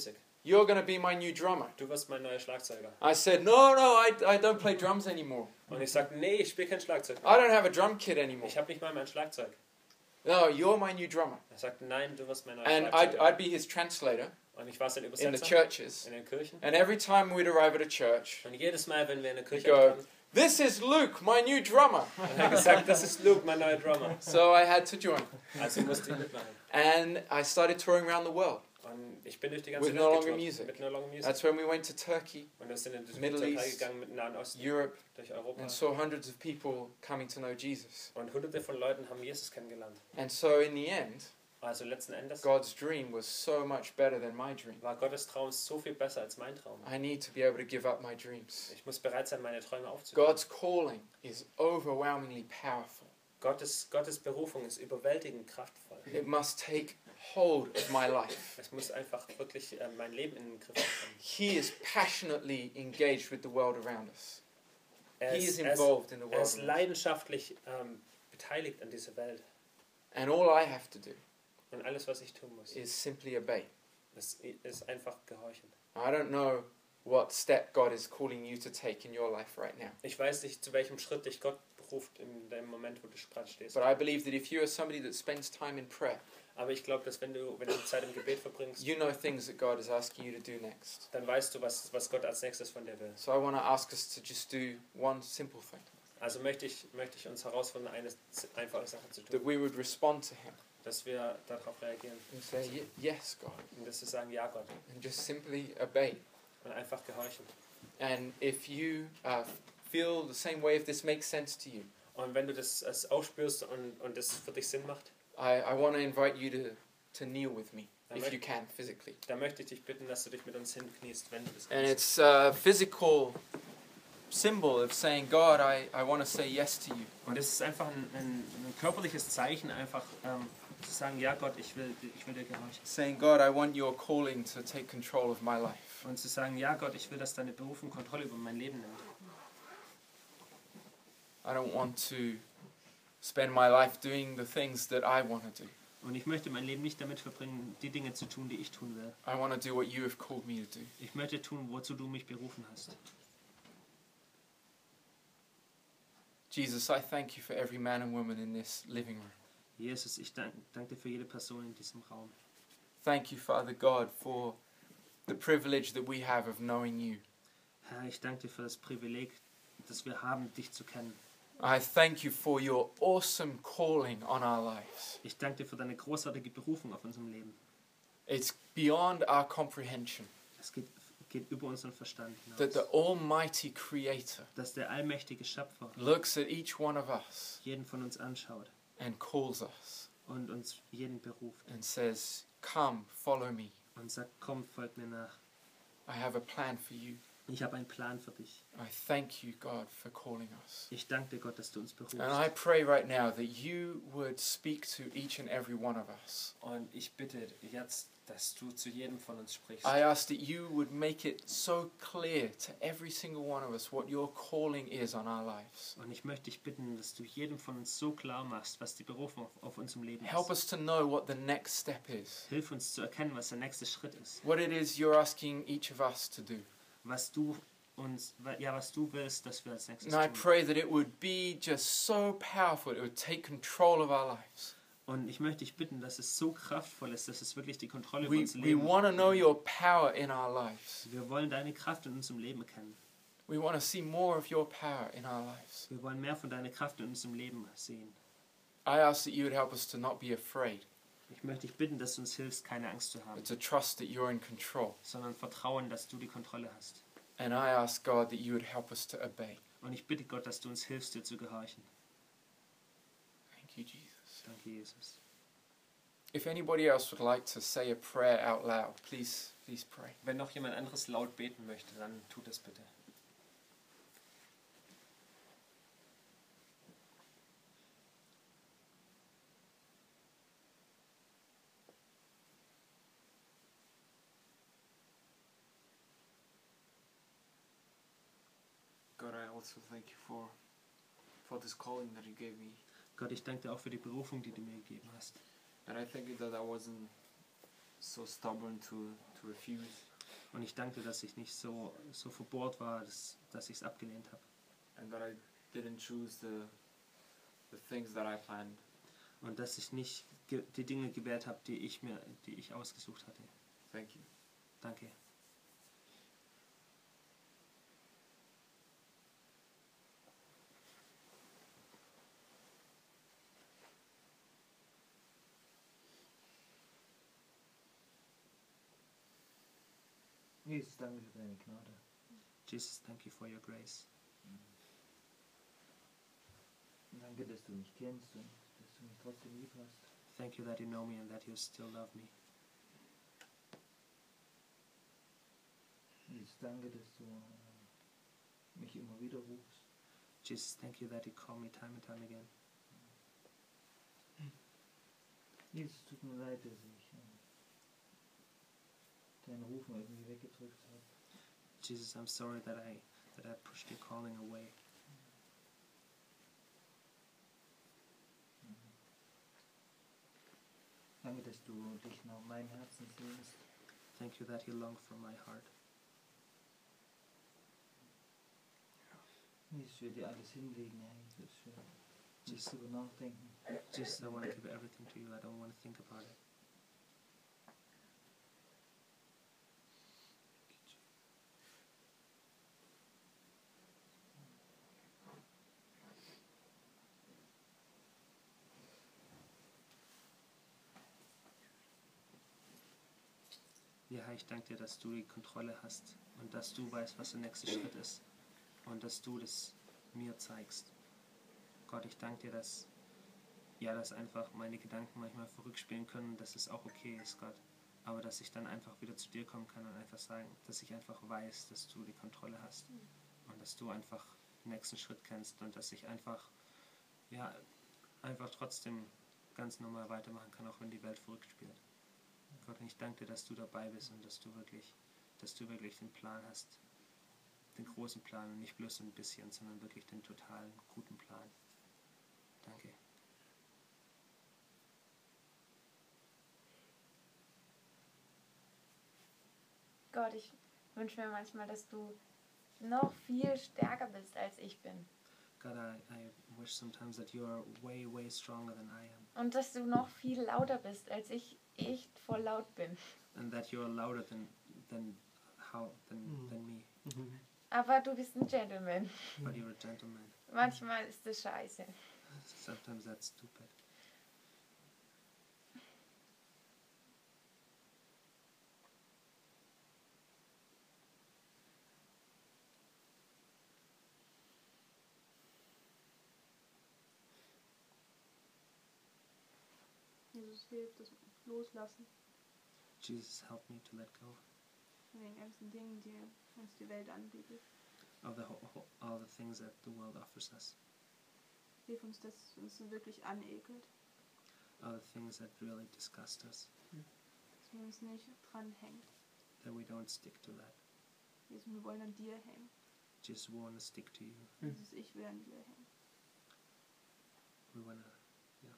you're going to be my new drummer. Du wirst mein neuer Schlagzeuger. I said, no, no, I, I don't play drums anymore. Und ich sagte, nee, ich spiele kein Schlagzeug I don't have a drum kit anymore. Ich habe nicht mal mein Schlagzeug. No, you're my new drummer. Er sagte, nein, du wirst mein neuer And I'd, Schlagzeuger. I'd be his translator Und ich war sein in the Übersetzer churches. in den Kirchen. And every time we'd arrive at a church, Und jedes Mal, wenn wir in der he'd Kirche go, ankamen, this is Luke, my new drummer. und er hat gesagt, das ist Luke, mein neuer Drummer. So I had to join. Also musste ich mitmachen. And I started touring around the world. Und ich bin durch die ganze With Welt No Longer getourt, Music. mit No Longer Music. That's when we went to Turkey, Und wir sind in die Middle Türkei East, gegangen mit dem Nahen Osten, Europe, durch Europa. and saw hundreds of people coming to know Jesus. Und hunderte von Leuten haben Jesus kennengelernt. And so in the end, Also letzten Endes God's dream was so much better than my dream. war Gottes Traum so viel besser als mein Traum. I need to be able to give up my dreams. Ich muss bereit sein, meine Träume aufzugeben. God's calling is overwhelmingly powerful. Gottes, Gottes Berufung ist überwältigend kraftvoll. It must take hold of my life. Es muss einfach wirklich äh, mein Leben in den Griff bekommen. He is passionately engaged with the world around us. Er He ist, is er ist, involved in the er world ist around us. leidenschaftlich ähm, beteiligt an dieser Welt. And all I have to do Und alles, was ich tun muss, is simply obey. ist, ist einfach gehorchen. I don't know what step God is calling you to take in your life right now. Ich weiß nicht, zu welchem Schritt dich Gott beruft in dem Moment, wo du gerade stehst. But I believe that if you are somebody that spends time in prayer, Aber ich glaube, dass wenn du, wenn du Zeit im Gebet verbringst, you know things that God is asking you to do next. dann weißt du, was, was Gott als nächstes von dir will. So I want to ask us to just do one simple thing. Also möchte ich, möchte ich uns herausfordern, eine einfache Sache zu That tun. we would respond to Him Dass wir darauf reagieren. and say, "Ye- yes, God. Und dass wir sagen, ja Gott. And just simply obey. Und einfach gehorchen. And if you uh, feel the same way, if this makes sense to you, Und wenn du das, das aufspürst und, und das für dich Sinn macht, I, I want to invite you to, to kneel with me, Dann if möcht- you can, physically. dann möchte ich dich bitten, dass du dich mit uns hinkniest, wenn du das And kannst. it's a physical symbol of saying, God, I, I want to say yes to you. Und es ist einfach ein, ein, ein körperliches Zeichen, einfach ähm, zu sagen, ja Gott, ich will, ich will dir gehorchen. Saying, God, I want your calling to take control of my life. Und zu sagen, ja Gott, ich will, dass deine Berufung Kontrolle über mein Leben nimmt. I don't want to spend my life doing the things that I want to do. Und ich möchte mein Leben nicht damit verbringen, die Dinge zu tun, die ich tun will. I want to do what you have called me to do. Ich möchte tun, wozu du mich berufen hast. Jesus, I thank you for every man and woman in this living room. Jesus, ich danke dank dir für jede Person in diesem Raum. Thank you, Father God, for the privilege that we have of knowing you. Herr, ich danke dir für das Privileg, das wir haben, dich zu kennen. I thank you for your awesome calling on our lives. Ich danke dir für deine großartige Berufung auf unserem Leben. It's beyond our comprehension Es geht, geht über unseren Verstand that hinaus. the Almighty Creator Dass der allmächtige Schöpfer looks at each one of us jeden von uns anschaut and calls us und uns jeden beruft and says, "Come, follow me. und sagt, komm, folg mir nach. I have a plan for you." Ich habe einen Plan für dich. I thank you, God, for calling us. Ich danke dir, Gott, dass du uns berufst. And I pray right now that you would speak to each and every one of us. Und ich bitte jetzt, dass du zu jedem von uns sprichst. I ask that you would make it so clear to every single one of us what your calling is on our lives. Und ich möchte dich bitten, dass du jedem von uns so klar machst, was die Berufung auf, auf unserem Leben Help ist. us to know what the next step is. Hilf uns zu erkennen, was der nächste Schritt ist. What it is you're asking each of us to do. Was du uns, ja, was du willst, dass wir als nächstes And I tun. pray that it would be just so powerful, it would take control of our lives. Und ich möchte dich bitten, dass es so kraftvoll ist, dass es wirklich die Kontrolle über We, unser we Leben want to know your power in our lives. Wir wollen deine Kraft in unserem Leben kennen. We want to see more of your power in our lives. Wir wollen mehr von deiner Kraft in unserem Leben sehen. I ask that you would help us to not be afraid, Ich möchte dich bitten, dass du uns hilfst, keine Angst zu haben, but to trust that you're in control. sondern vertrauen, dass du die Kontrolle hast. And I ask, God, that you would help us to obey. Und ich bitte Gott, dass du uns hilfst, dir zu gehorchen. Thank you, Jesus. Danke, Jesus. If anybody else would like to say a prayer out loud, please, please pray. Wenn noch jemand anderes laut beten möchte, dann tut das bitte. God, I also thank you for for this calling that you gave me. Gott, ich danke dir auch für die Berufung, die du mir gegeben hast. And I thank you that I wasn't so stubborn to, to refuse. Und ich danke dir, dass ich nicht so, so verbohrt war, dass, dass ich es abgelehnt habe. And that I didn't choose the, the things that I planned. Und dass ich nicht ge- die Dinge gewählt habe, die ich mir, die ich ausgesucht hatte. Thank you. Danke. Jesus, danke für deine Gnade. Jesus, thank you for your grace. Danke, dass du mich kennst und dass du mich trotzdem lieb hast. Thank you that you know me and that you still love me. Jesus, danke, dass du äh, mich immer wieder rufst. Jesus, thank you that you call me time and time again. Jesus, tut mir leid, dass ich äh, deinen Rufen irgendwie weggedrückt habe. Jesus, I'm sorry that I that I pushed your calling away. Danke, dass du dich nach meinem Herzen sehnst. Thank you that you long for my heart. Jesus, ich will dir alles hinlegen, Herr Jesus. Ich will nicht drüber nachdenken. Jesus, I want to give everything to you. I don't want to think about it. Ja, Herr, ich danke dir, dass du die Kontrolle hast und dass du weißt, was der nächste Schritt ist und dass du das mir zeigst. Gott, ich danke dir, dass, ja, dass einfach meine Gedanken manchmal verrückt spielen können, dass es auch okay ist, Gott. Aber dass ich dann einfach wieder zu dir kommen kann und einfach sagen, dass ich einfach weiß, dass du die Kontrolle hast und dass du einfach den nächsten Schritt kennst und dass ich einfach, ja, einfach trotzdem ganz normal weitermachen kann, auch wenn die Welt verrückt spielt. Gott, und ich danke dir, dass du dabei bist und dass du wirklich, dass du wirklich den Plan hast, den großen Plan und nicht bloß ein bisschen, sondern wirklich den totalen guten Plan. Danke. Gott, ich wünsche mir manchmal, dass du noch viel stärker bist, als ich bin. God, I, I wish sometimes that you are way, way stronger than I am. Und dass du noch viel lauter bist, als ich echt voll laut bin. And that you are louder than, than, how, than, Mhm. than me. Aber du bist ein Gentleman. But you're a gentleman. Manchmal ist das scheiße. Sometimes that's stupid. Jesus hilft, das Loslassen Jesus, help me to let go von den ganzen Dingen, die uns die Welt anbietet. of the, whole, whole, all the things that the world offers us. Hilf uns, dass uns wirklich anekelt, All the things that really disgust us. dass wir uns nicht dranhängen. That we don't stick to that. Jesus, wir wollen an dir hängen. Just want to stick to you. Jesus, ich will an dir hängen. We want to, yeah.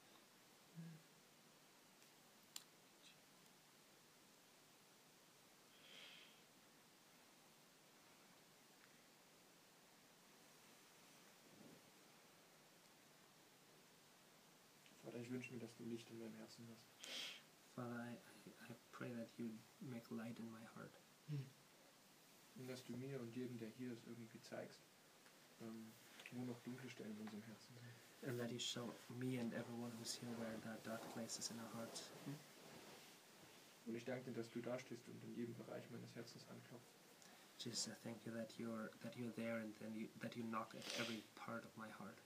Vater, ich wünsche mir, dass du Licht in meinem Herzen hast. Father, I, I, I pray that you make light in my heart. Und dass du mir und jedem, der hier ist, irgendwie zeigst, ähm, wo noch dunkle Stellen in unserem Herzen sind. And that you show me and everyone who's here where there are dark places in our hearts. Und ich danke dir, dass du da stehst und in jedem Bereich meines Herzens anklopfst. Jesus, I thank you that you're that you're there and then you, that you knock at every part of my heart.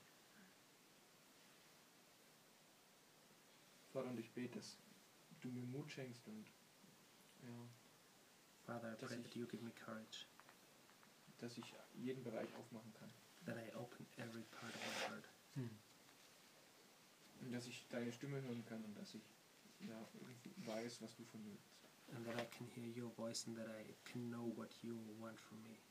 Vater, und ich bete, dass du mir Mut schenkst und ja, Father, I dass pray ich, that you give me courage, dass ich jeden Bereich aufmachen kann. that I open every part of my heart, Und dass ich deine Stimme hören kann und dass ich ja, irgendwie weiß, was du von mir willst. and that I can hear your voice and that I can know what you want from me.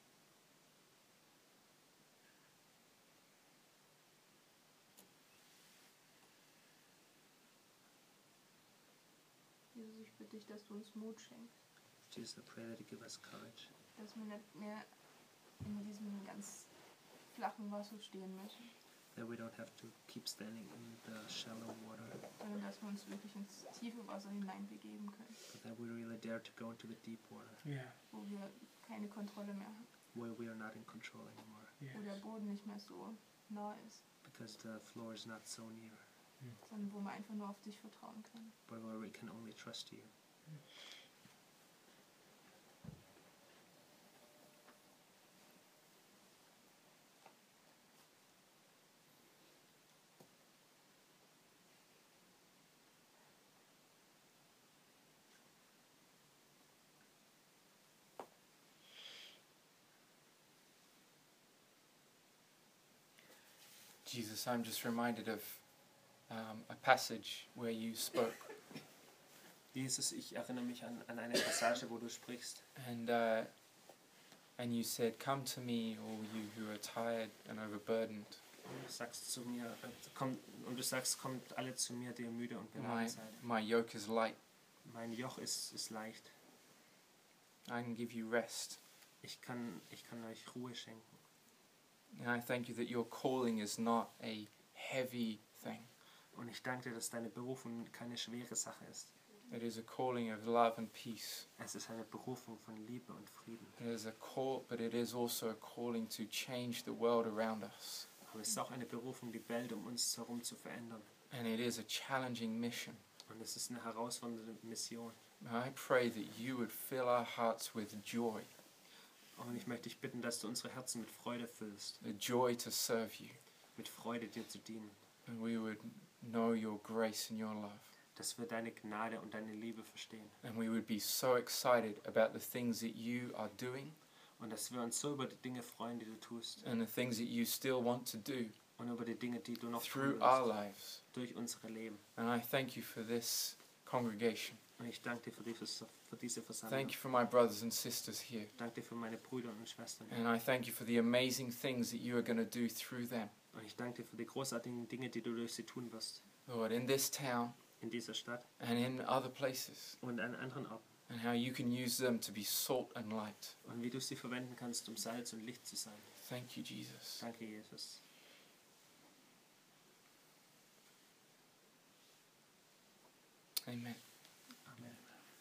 Jesus, ich bitte dich, dass du uns Mut schenkst. Jesus, I pray that you give us courage. Dass wir nicht mehr in diesem ganz flachen Wasser stehen müssen, That we don't have to keep standing in the shallow water, sondern dass wir uns wirklich ins tiefe Wasser hineinbegeben können, but that we really dare to go into the deep water, wo wir keine Kontrolle mehr haben, where we are not in control anymore, wo der Boden nicht mehr so nah ist, because the floor is not so near, sondern wo wir einfach nur auf dich vertrauen können. but where we can only trust you. Jesus, I'm just reminded of um, a passage where you spoke. Jesus, ich erinnere mich an, an eine Passage, wo du sprichst. And uh, and you said, "Come to me, all you who are tired and overburdened. Und du sagst zu mir, äh, komm, und du sagst, kommt alle zu mir, die ihr müde und My, beladen seid. my yoke is light. Mein Joch ist, ist leicht. I can give you rest." Ich kann, ich kann euch Ruhe schenken. And I thank you that your calling is not a heavy thing. Und ich danke dir, dass deine Berufung keine schwere Sache ist. It is a calling of love and peace. Es ist eine Berufung von Liebe und Frieden. It is a call, but it is also a calling to change the world around us. Aber es ist auch eine Berufung, die Welt um uns herum zu verändern. And it is a challenging mission. Und es ist eine herausfordernde Mission. I pray that you would fill our hearts with joy. Und ich möchte dich bitten, dass du unsere Herzen mit Freude füllst. The joy to serve you. Mit Freude dir zu dienen. And we would know your grace and your love. Dass wir deine Gnade und deine Liebe verstehen. And we would be so excited about the things that you are doing. Und dass wir uns so über die Dinge freuen, die du tust. And the things that you still want to do. Und über die Dinge, die du noch through tun our willst, lives. durch unsere Leben. And I thank you for this congregation. Und ich danke dir für diese, für diese Versammlung. Thank you for my brothers and sisters here. Danke dir für meine Brüder und Schwestern. And I thank you for the amazing things that you are going to do through them. Und ich danke dir für die großartigen Dinge, die du durch sie tun wirst. Lord, in this town in dieser Stadt and in other places. Und an anderen Orten. And how you can use them to be salt and light. Und wie du sie verwenden kannst, um Salz und Licht zu sein. Thank you, Jesus. Danke, Jesus. Amen. Amen.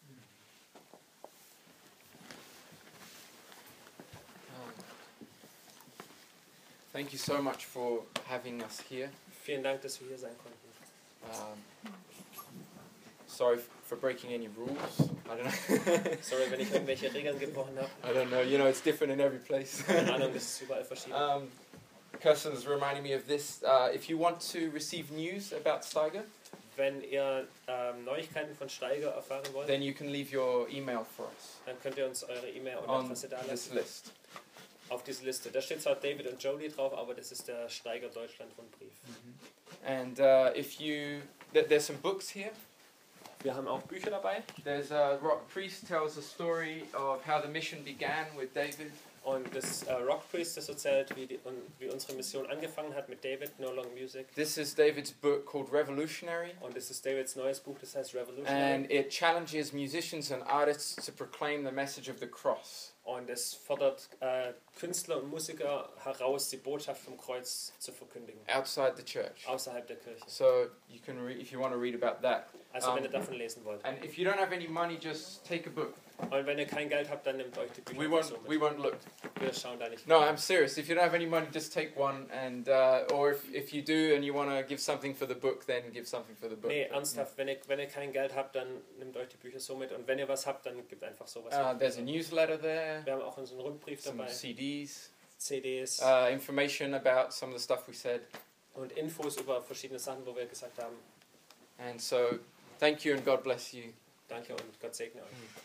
Thank you so much for having us here. Vielen Dank, dass wir hier sein konnten. Um, sorry for breaking any rules. I don't know. Sorry, wenn ich irgendwelche Regeln gebrochen habe. I don't know. You know, it's different in every place. Keine Ahnung, das ist überall verschieden. Um, Kirsten's reminding me of this. Uh, if you want to receive news about Steiger, wenn ihr ähm, Neuigkeiten von Steiger erfahren wollt, then you can leave your email for us. Dann könnt ihr uns eure E-Mail und on Adresse da this lassen. list. Auf diese Liste. Da steht zwar David und Jolie drauf, aber das ist der Steiger Deutschland Rundbrief. Mm-hmm. And uh, if you, th there's some books here. Wir haben auch Bücher dabei. There's a Rock Priest tells a story of how the mission began with David. Und das uh, Rock Priest, das erzählt, wie, die, und wie unsere Mission angefangen hat mit David, No Long Music. This is David's book called Revolutionary. Und das ist Davids neues Buch, das heißt Revolutionary. And it challenges musicians and artists to proclaim the message of the cross. Und es fordert äh, Künstler und Musiker heraus, die Botschaft vom Kreuz zu verkündigen. Outside the church. Außerhalb der Kirche. So you can read if you want to read about that. Also um, wenn ihr davon lesen wollt. And if you don't have any money, just take a book. Und wenn ihr kein Geld habt, dann nehmt euch die Bücher. We won't. So mit. We won't look. Wir schauen da nicht. No, I'm serious. If you don't have any money, just take one. And uh, or if if you do and you want to give something for the book, then give something for the book. Nee, ernsthaft. Wenn ihr wenn ihr kein Geld habt, dann nehmt euch die Bücher so mit. Und wenn ihr was habt, dann gebt einfach sowas. Uh, there's a newsletter there. Wir haben auch unseren Rundbrief Some dabei. C Ds. C Ds. Uh, information about some of the stuff we said. Und Infos über verschiedene Sachen, wo wir gesagt haben. And so, thank you and God bless you. Danke und Gott segne euch. Mm.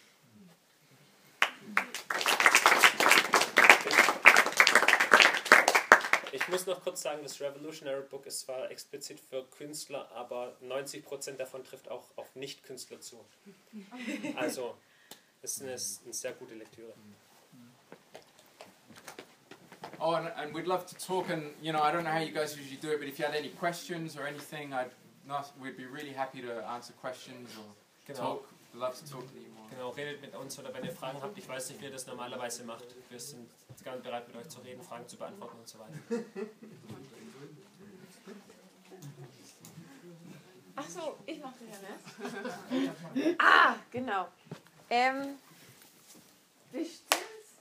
Ich muss noch kurz sagen, das Revolutionary Book ist zwar explizit für Künstler, aber neunzig Prozent davon trifft auch auf Nicht-Künstler zu. Also, es ist eine, eine sehr gute Lektüre. Oh, and, and we'd love to talk, and you know, I don't know how you guys usually do it, but if you had any questions or anything, I'd not, we'd be really happy to answer questions or Genau. talk. We'd love to talk to you more. Genau, redet mit uns oder wenn ihr Fragen habt, ich weiß nicht, wie ihr das normalerweise macht. Wir sind ganz bereit mit euch zu reden, Fragen zu beantworten und so weiter. Ach so, ich mache das ja, ne? Ah, genau. Ähm, bestimmt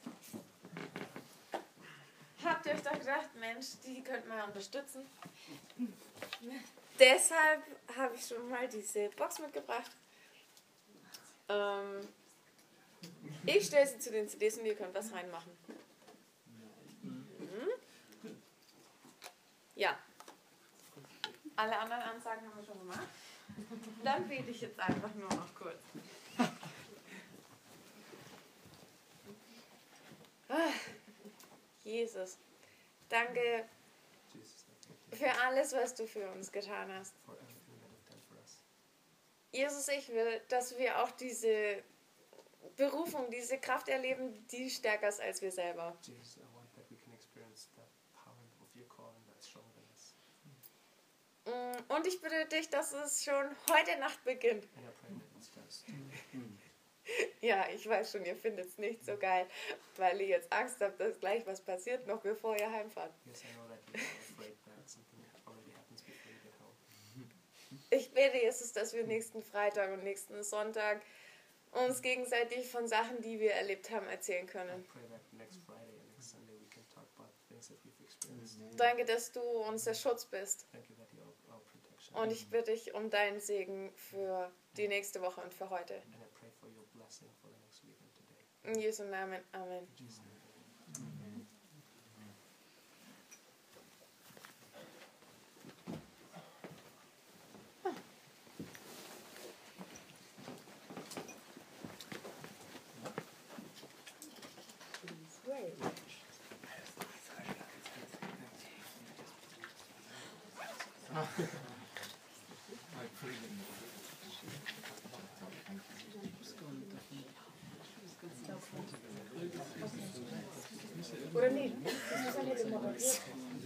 habt ihr euch doch gedacht, Mensch, die könnten wir unterstützen. Deshalb habe ich schon mal diese Box mitgebracht. Ähm, ich stelle sie zu den C Ds und ihr könnt was reinmachen. Mhm. Ja. Alle anderen Ansagen haben wir schon gemacht. Dann bete ich jetzt einfach nur noch kurz. Ah, Jesus, danke für alles, was du für uns getan hast. Jesus, ich will, dass wir auch diese Berufung, diese Kraft erleben, die stärker ist als wir selber. Jesus, I want that we can experience the power of your calling that's stronger than us. Und ich bitte dich, dass es schon heute Nacht beginnt. And I pray that it starts. Ja, ich weiß schon, ihr findet es nicht so geil, weil ihr jetzt Angst habt, dass gleich was passiert, noch bevor ihr heimfahrt. Yes, I know that you're afraid that something already happens before you get home. Ich bete, Jesus, dass wir nächsten Freitag und nächsten Sonntag uns gegenseitig von Sachen, die wir erlebt haben, erzählen können. I pray that next Friday and next Sunday we can talk about things that we've experienced. Danke, dass du unser Schutz bist. Thank you that you're our protection. Und ich bitte dich um deinen Segen für die nächste Woche und für heute. And I pray for your blessing for the next week and today. In Jesu Namen. Amen. In Jesus' name. Oder nicht? Das ist ja nicht moderiert.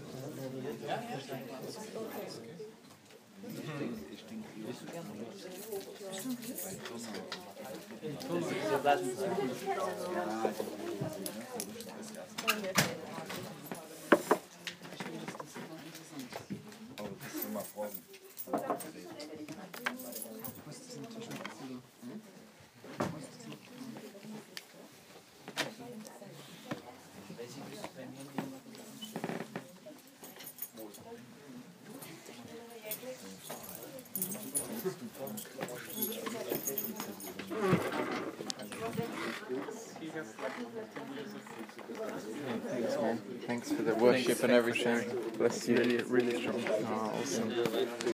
Thanks, man. Thanks for the worship and everything. Bless you. Really, really strong. Oh, awesome.